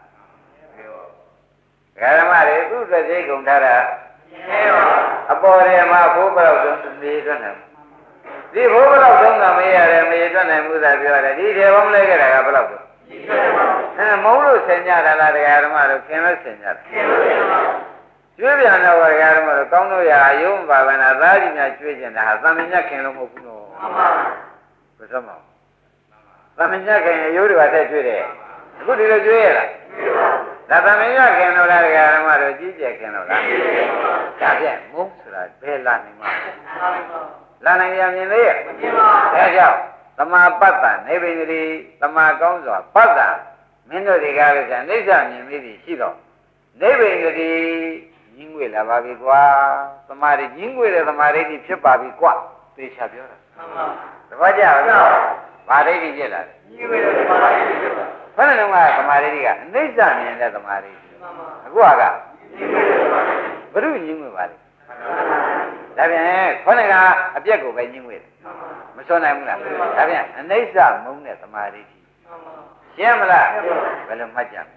ဓမ္မတွေသူ့အတွက်ရိတ်ကုန်ထားတာအပေါ်ထဲမှာဘိုးဘလောက်ဆုံးမေးထွက်နိုင်ဒီဘိုးဘလောက်ဆုံးကမေးရတယ်မေးထွက်နိုင်မှုသာပြောရတယ်ဒီထဲဘောင်းလဲခဲ့တာကဘလောက်ဆုံးမုံလို့ဆင်ကြတာလားတရားဓမ္မတို့ခင်လို့ဆင်ကြတာကျွေးပြန်တော့တရားဓမ္မတို့ကောင်းလို့ရအယုံပါပဲနာသားကြီးများကျွေးကျင်တာဟာသမင်ညခင်လို့မဟုတ်ဘူးနော်မှန်ပါဘယ်တော့မှသမင်ညခင်အယုံတွေကတက်ကျွေးတယ်အခုဒီလိုကျွေးရလားဒါသမင်ညခင်လို့လားတရားဓမ္မတို့ကြီးကျယ်ခင်လို့လားဒါဖြင့်မုံဆိုတာဘယ်လာနိုင်မှာလာနိုင်ရမြင်လေမမြင်ပါဘူးဒါကြောင့်သမာပတ်တန်နိဗ္ဗိန္တိသမာကောင်းစွာပတ်တန်မင်းတို့တွေကလည်းအိဋ္ဌမြင်မိသည်ရှိတော့နိဗ္ဗိန္တိညင်းငွေလာပါပြီကွာသမာဓိညင်းငွေတဲ့သမာဓိဖြစ်ပါပြီကွာသေချာပြောတာမှန်ပါတပတ်ကြပါဘာဒိဋ္ဌိဖြစ်လာလဲညင်းငွေတဲ့သမာဓိဖြစ်ပါဘယ်နဲ့တော့ကသမာဓိကအနိစ္စမြင်တဲ့သမာဓိမှန်ပါအခုကညင်းငွေတဲ့သမာဓိဘုရုညင်းငွေပါလေဒါပြန်ခေါင်းကအပြက်ကိုပဲညင်းငွေတယ်မစွန့်နိုင်ဘူးလားဒါပြန်အနိစ္စမုန်းတဲ့သမာဓိရှင်းမလားဘယ်လိုမှတ်ကြ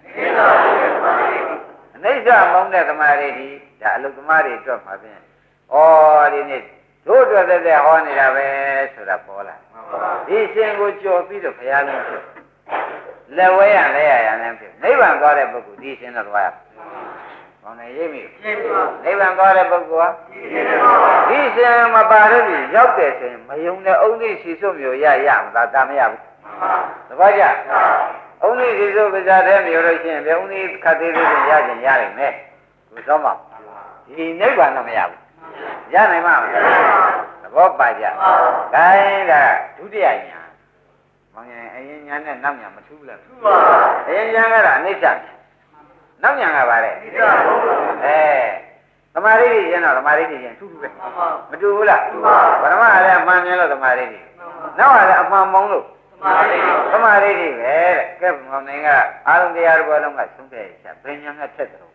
အနိစ္စမုန်းတဲ့သမာဓိဒါအလုသမားတွေအတွက်မှာဖြင့်ဩဒီနေ့တို့အတွက်တည်းဟောနေတာပဲဆိုတာပေါ်လာဒီရှင်ကိုကြော်ပြီးတော့ဘုရားလုံးဖြစ်လက်ဝဲရလဲရလည်းဖြစ်နိဗ္ဗာန်သွားတဲ့ပုဂ္ဂိုလ်ဒီရှင်တော့သွားရကောင်းတယ်ရိပ်မိနိဗ္ဗာန်သွားတဲ့ပုဂ္ဂိုလ်ဟာဒီရှင်မပါလို့ရောက်တယ်ဆိုရင်မယုံတဲ့အုံသိရှိစွမျိုးရမလားတာမရဘူးသဘောကျအုံသိရှိစွပဇာတဲ့မျိုးလို့ရှိရင်ဘယ်အုံသိခတ်သေးသေးရခြင်းရနိုင်မယ်ဘုသောမဒီနိဗ္ဗာန်တော့မရဘူးရနိုင်မှာမလားသဘောပါကြခိုင်းတာဒုတိယညာမောင်ရင်အရင်ညာနဲ့နောက်ညာမထူးဘူးလားထူးပါအရင်ညာကတော့အနိစ္စနောက်ညာကပါလေသမာဓိကြီးရင်တော့သမာဓိကြီးရင်ထူးထူးပဲမတူဘူးလားပထမကလည်းအမှန်မြင်လို့သမာဓိကြီးနောက်ကလည်းအမှန်မုံလို့သမာဓိကြီးပဲတဲ့ကဲမမင်းကအာရုံတရားတစ်ခုလုံးကသုံးတဲ့ချက်ဘယ်ညာကထက်တယ်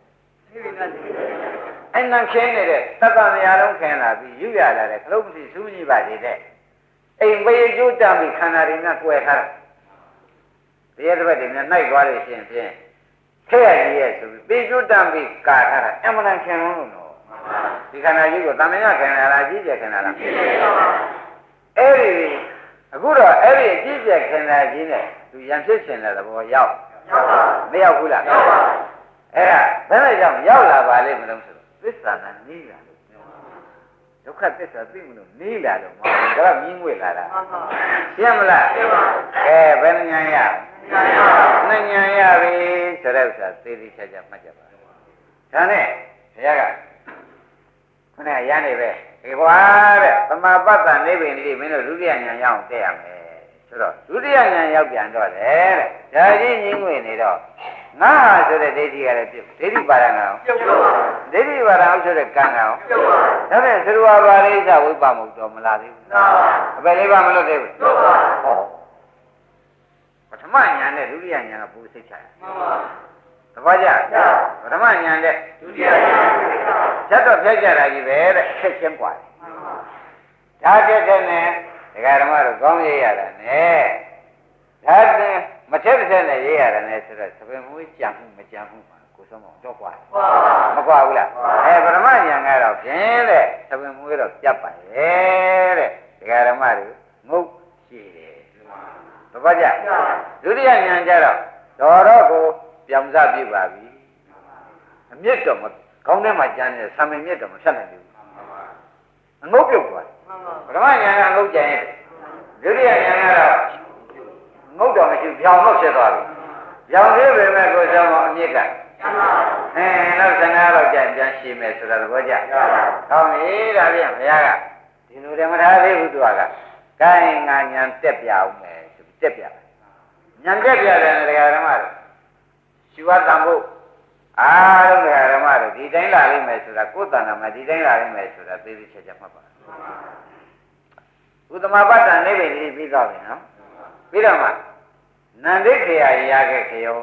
အဲ့နံခင်းနေတဲ့သတ္တမယာလုံးခင်းလာပြီးယူရလာတဲ့ခလုံးမရှိစူးကြီးပါသေးတဲ့အိမ်ပေကျိုးတမ်းပြီးခန္ဓာတွေနဲ့တွေ့ထားတာတရားတစ်ပတ်တွေနဲ့နှိုက်သွားလို့ရှိရင်ဖြင့်ခဲရကြီးရဲ့ဆိုပြီးပေကျိုးတမ်းပြီးကာထားတာအမှန်တန်ခင်းလုံးလို့နော်ဒီခန္ဓာကြီးကိုတမညာခင်းလာလားကြီးကျယ်ခင်းလာလားအဲ့ဒီအခုတော့အဲ့ဒီကြီးကျယ်ခင်းလာကြီးနဲ့သူရံဖြစ်ရှင်တဲ့သဘောရောက်မရောက်ဘူးလားအဲ့ဒါဘယ်နဲ့ကြောင့်ရောက်လာပါလိမ့်မလို့ဆိုတော့သစ္စာကနီးလာလို့ဒုက္ခသစ္စာသိမလို့နီးလာလို့မဟုတ်ဘူးဒါကမြင်းငွေလာတာရှင်းမလားရှင်းပါဘယ်ဉာဏ်ရနှစ်ဉာဏ်ရပြီဆိုတဲ့ဥစ္စာသေသေးချာချာမှတ်ကြပါဒါနဲ့ဘုရားကခဏရနေပဲဒီကွာတဲ့သမာပတ္တနိဗ္ဗာန်လေးမင်းတို့ဒုတိယဉာဏ်ရအောင်တက်ရမယ်ဆိုတော့ဒုတိယဉာဏ်ရောက်ပြန်တော့လေတဲ့ဒါကြီးညင်းငွေနေတော့ငါဟာဆိုတဲ့ဒိဋ္ဌိကလည်းပြုတ်ဒိဋ္ဌိပါဒံကောင်ပြုတ်ပါဒိဋ္ဌိပါဒံဆိုတဲ့ကံကောင်ပြုတ်ပါဒါနဲ့သရဝပါရိသဝိပမုတ်တော်မလားသေးဘူးအပယ်လေးပါမလို့သေးဘူးပြုတ်ပါဟောပထမဉာဏ်နဲ့ဒုတိယဉာဏ်ကပူစိတ်ချရသဘောကျပထမဉာဏ်နဲ့ဒုတိယဉာဏ်ချက်တော့ပြကြတာကြီးပဲတဲ့ချက်ချင်းกว่าဒါကြတဲ့နဲ့ဒကာဓမ္မတို့ကောင်းရေးရတာနဲ့ဒါနဲ့မထက်တဲ့နဲ့ရေးရတယ်နဲ့ဆိုတော့သပင်မွေးကြံမှုမကြံမှုပါကိုဆုံးမတော့กว่าမกว่าဘူးလားပထမဉာဏ်ကတော့ဖြင့်တဲ့သပင်မွေးတော့ပြတ်ပါရဲ့တဲ့ဒကာဓမ္မတို့ငုတ်ရှိတယ်သဘောကျဒုတိယဉာဏ်ကျတော့တော်ကိုပြောင်းစားပြပါပြီအမြင့်တော့မကောင်းထဲမှာကျန်တဲ့ဆံမမြင့်တော့မဖြတ်နိုင်ဘူးအငုတ်ပြုတ်သွားပထမဉာဏ်ကအငုတ်ကျန်ရဲ့ဒုတိယဉာဏ်ကတော့ငုတ်တော်မရှိပြောင်းလို့ဖြစ်သွားပြီပြောင်းသေးပေမဲ့ကိုယ်ဆောင်အမြင့်ကနောက်15တော့ပြန်ရှင်းမယ်ဆိုတာသဘောကျကောင်းပြီဒါပြန်ဘုရားကဒီလိုတည်းမထားသေးဘူးသူကကိုင်းငါညာတက်ပြအောင်မယ်ဆိုတက်ပြညာတက်ပြတယ်တရားဓမ္မတွေရှိဝတ်တံဖို့အားလုံးတရားဓမ္မတွေဒီတိုင်းလာလိမ့်မယ်ဆိုတာကိုယ်တဏ္ဍာမှာဒီတိုင်းလာလိမ့်မယ်ဆိုတာသိသိချာချာမှတ်ပါဥဒ္ဓမပတ္တနိဗ္ဗာန်ကြီးပြီးသွားပြီနော်ပြီးတော့မှနန္ဒိခေယရာခဲ့ခေယော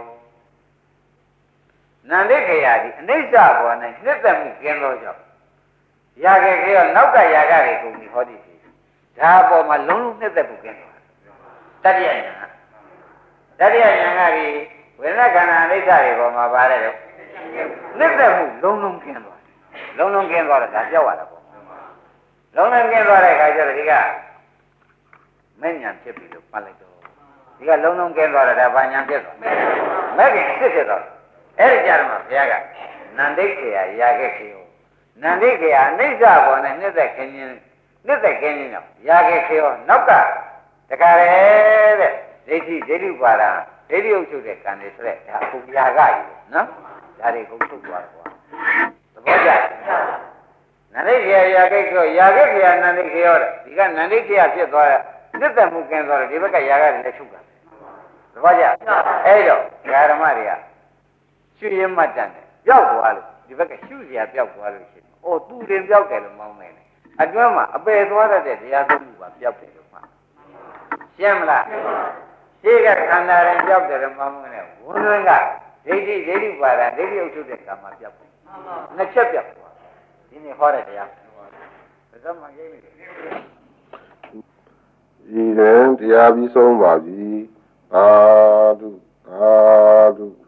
နန္ဒိခေယဒီအနိစ္စဘောနဲ့နှစ်သက်မှုကျင်းသောကြောင့်ရာခဲ့ခေယောနောက်ကရာဂတွေကုန်ပြီဟောဒီဒါအပေါ်မှာလုံးလုံးနှစ်သက်မှုကျင်းသွားတတိယဉာဏ်တတိယဉာဏ်ကဒီဝေဒနာခန္ဓာအနိစ္စတွေပေါ်မှာပါတယ်လို့နှစ်သက်မှုလုံးလုံးကျင်းသွားလုံးလုံးကျင်းသွားတော့ဒါပြောက်ရတာပေါ့လုံးလုံးကျင်းသွားတဲ့အခါကျတော့ဒီကမဲ့ညာဖြစ်ပြီလို့ပတ်လိုက်တော့ဒီကလုံးလုံးကျင်းသွားတာဒါဘာညာဖြစ်သွားမဲ့ခင်ဖြစ်ဖြစ်တော့အဲ့ဒီကြတော့ဘုရားကနန္ဒိခေယရာခဲ့ခေယောနန္ဒိခေယအနိစ္စဘောနဲ့နှစ်သက်ခင်းခြင်းတော့ရာခဲ့ခေယောနောက်ကတခါလေတဲ့ဒိဋ္ဌိပါဒံဒိဋ္ဌိဥစ္စုတဲ့ကံတွေဆိုတဲ့ဒါအခုရာဂကြီးနော်ဒါတွေကုန်ထုတ်သွားတော့သဘောကျနန္ဒိခေယရာခဲ့ခေယောရာခဲ့ခေယနန္ဒိခေယောတဲ့ဒီကနန္ဒိခေယဖြစ်သွားတဲ့နှစ်သက်မှုကင်းသွားတော့ဒီဘက်ကရာဂတွေလည်းချုပ်တာသဘောကျအဲ့တော့ဓမ္မတွေကရှုရင်းမှတ်တန်တယ်ပျောက်သွားလို့ဒီဘက်ကရှုစရာပျောက်သွားလို့ရှိရင်အိုသူတင်ပျောက်တယ်လို့မောင်းနေတယ်အတွင်းမှာအပယ်သွားတဲ့တရားသုံးခုပါပျောက်တယ်လို့မှရှင်းမလားရှင်းကခန္ဓာရင်ပျောက်တယ်လို့မောင်းနေတယ်ဝန်းတွင်းကဒိဋ္ဌိပါဒံဒိဋ္ဌိဥစ္စုတဲ့ကံမှာပျောက်တယ်နှစ်ချက်ပျောက်သွားဒီနေ့ဟောတဲ့တရားဒါမှမကိမ့်နေဤရင်တရားပြီးဆုံးပါပြီသာဓုသာဓု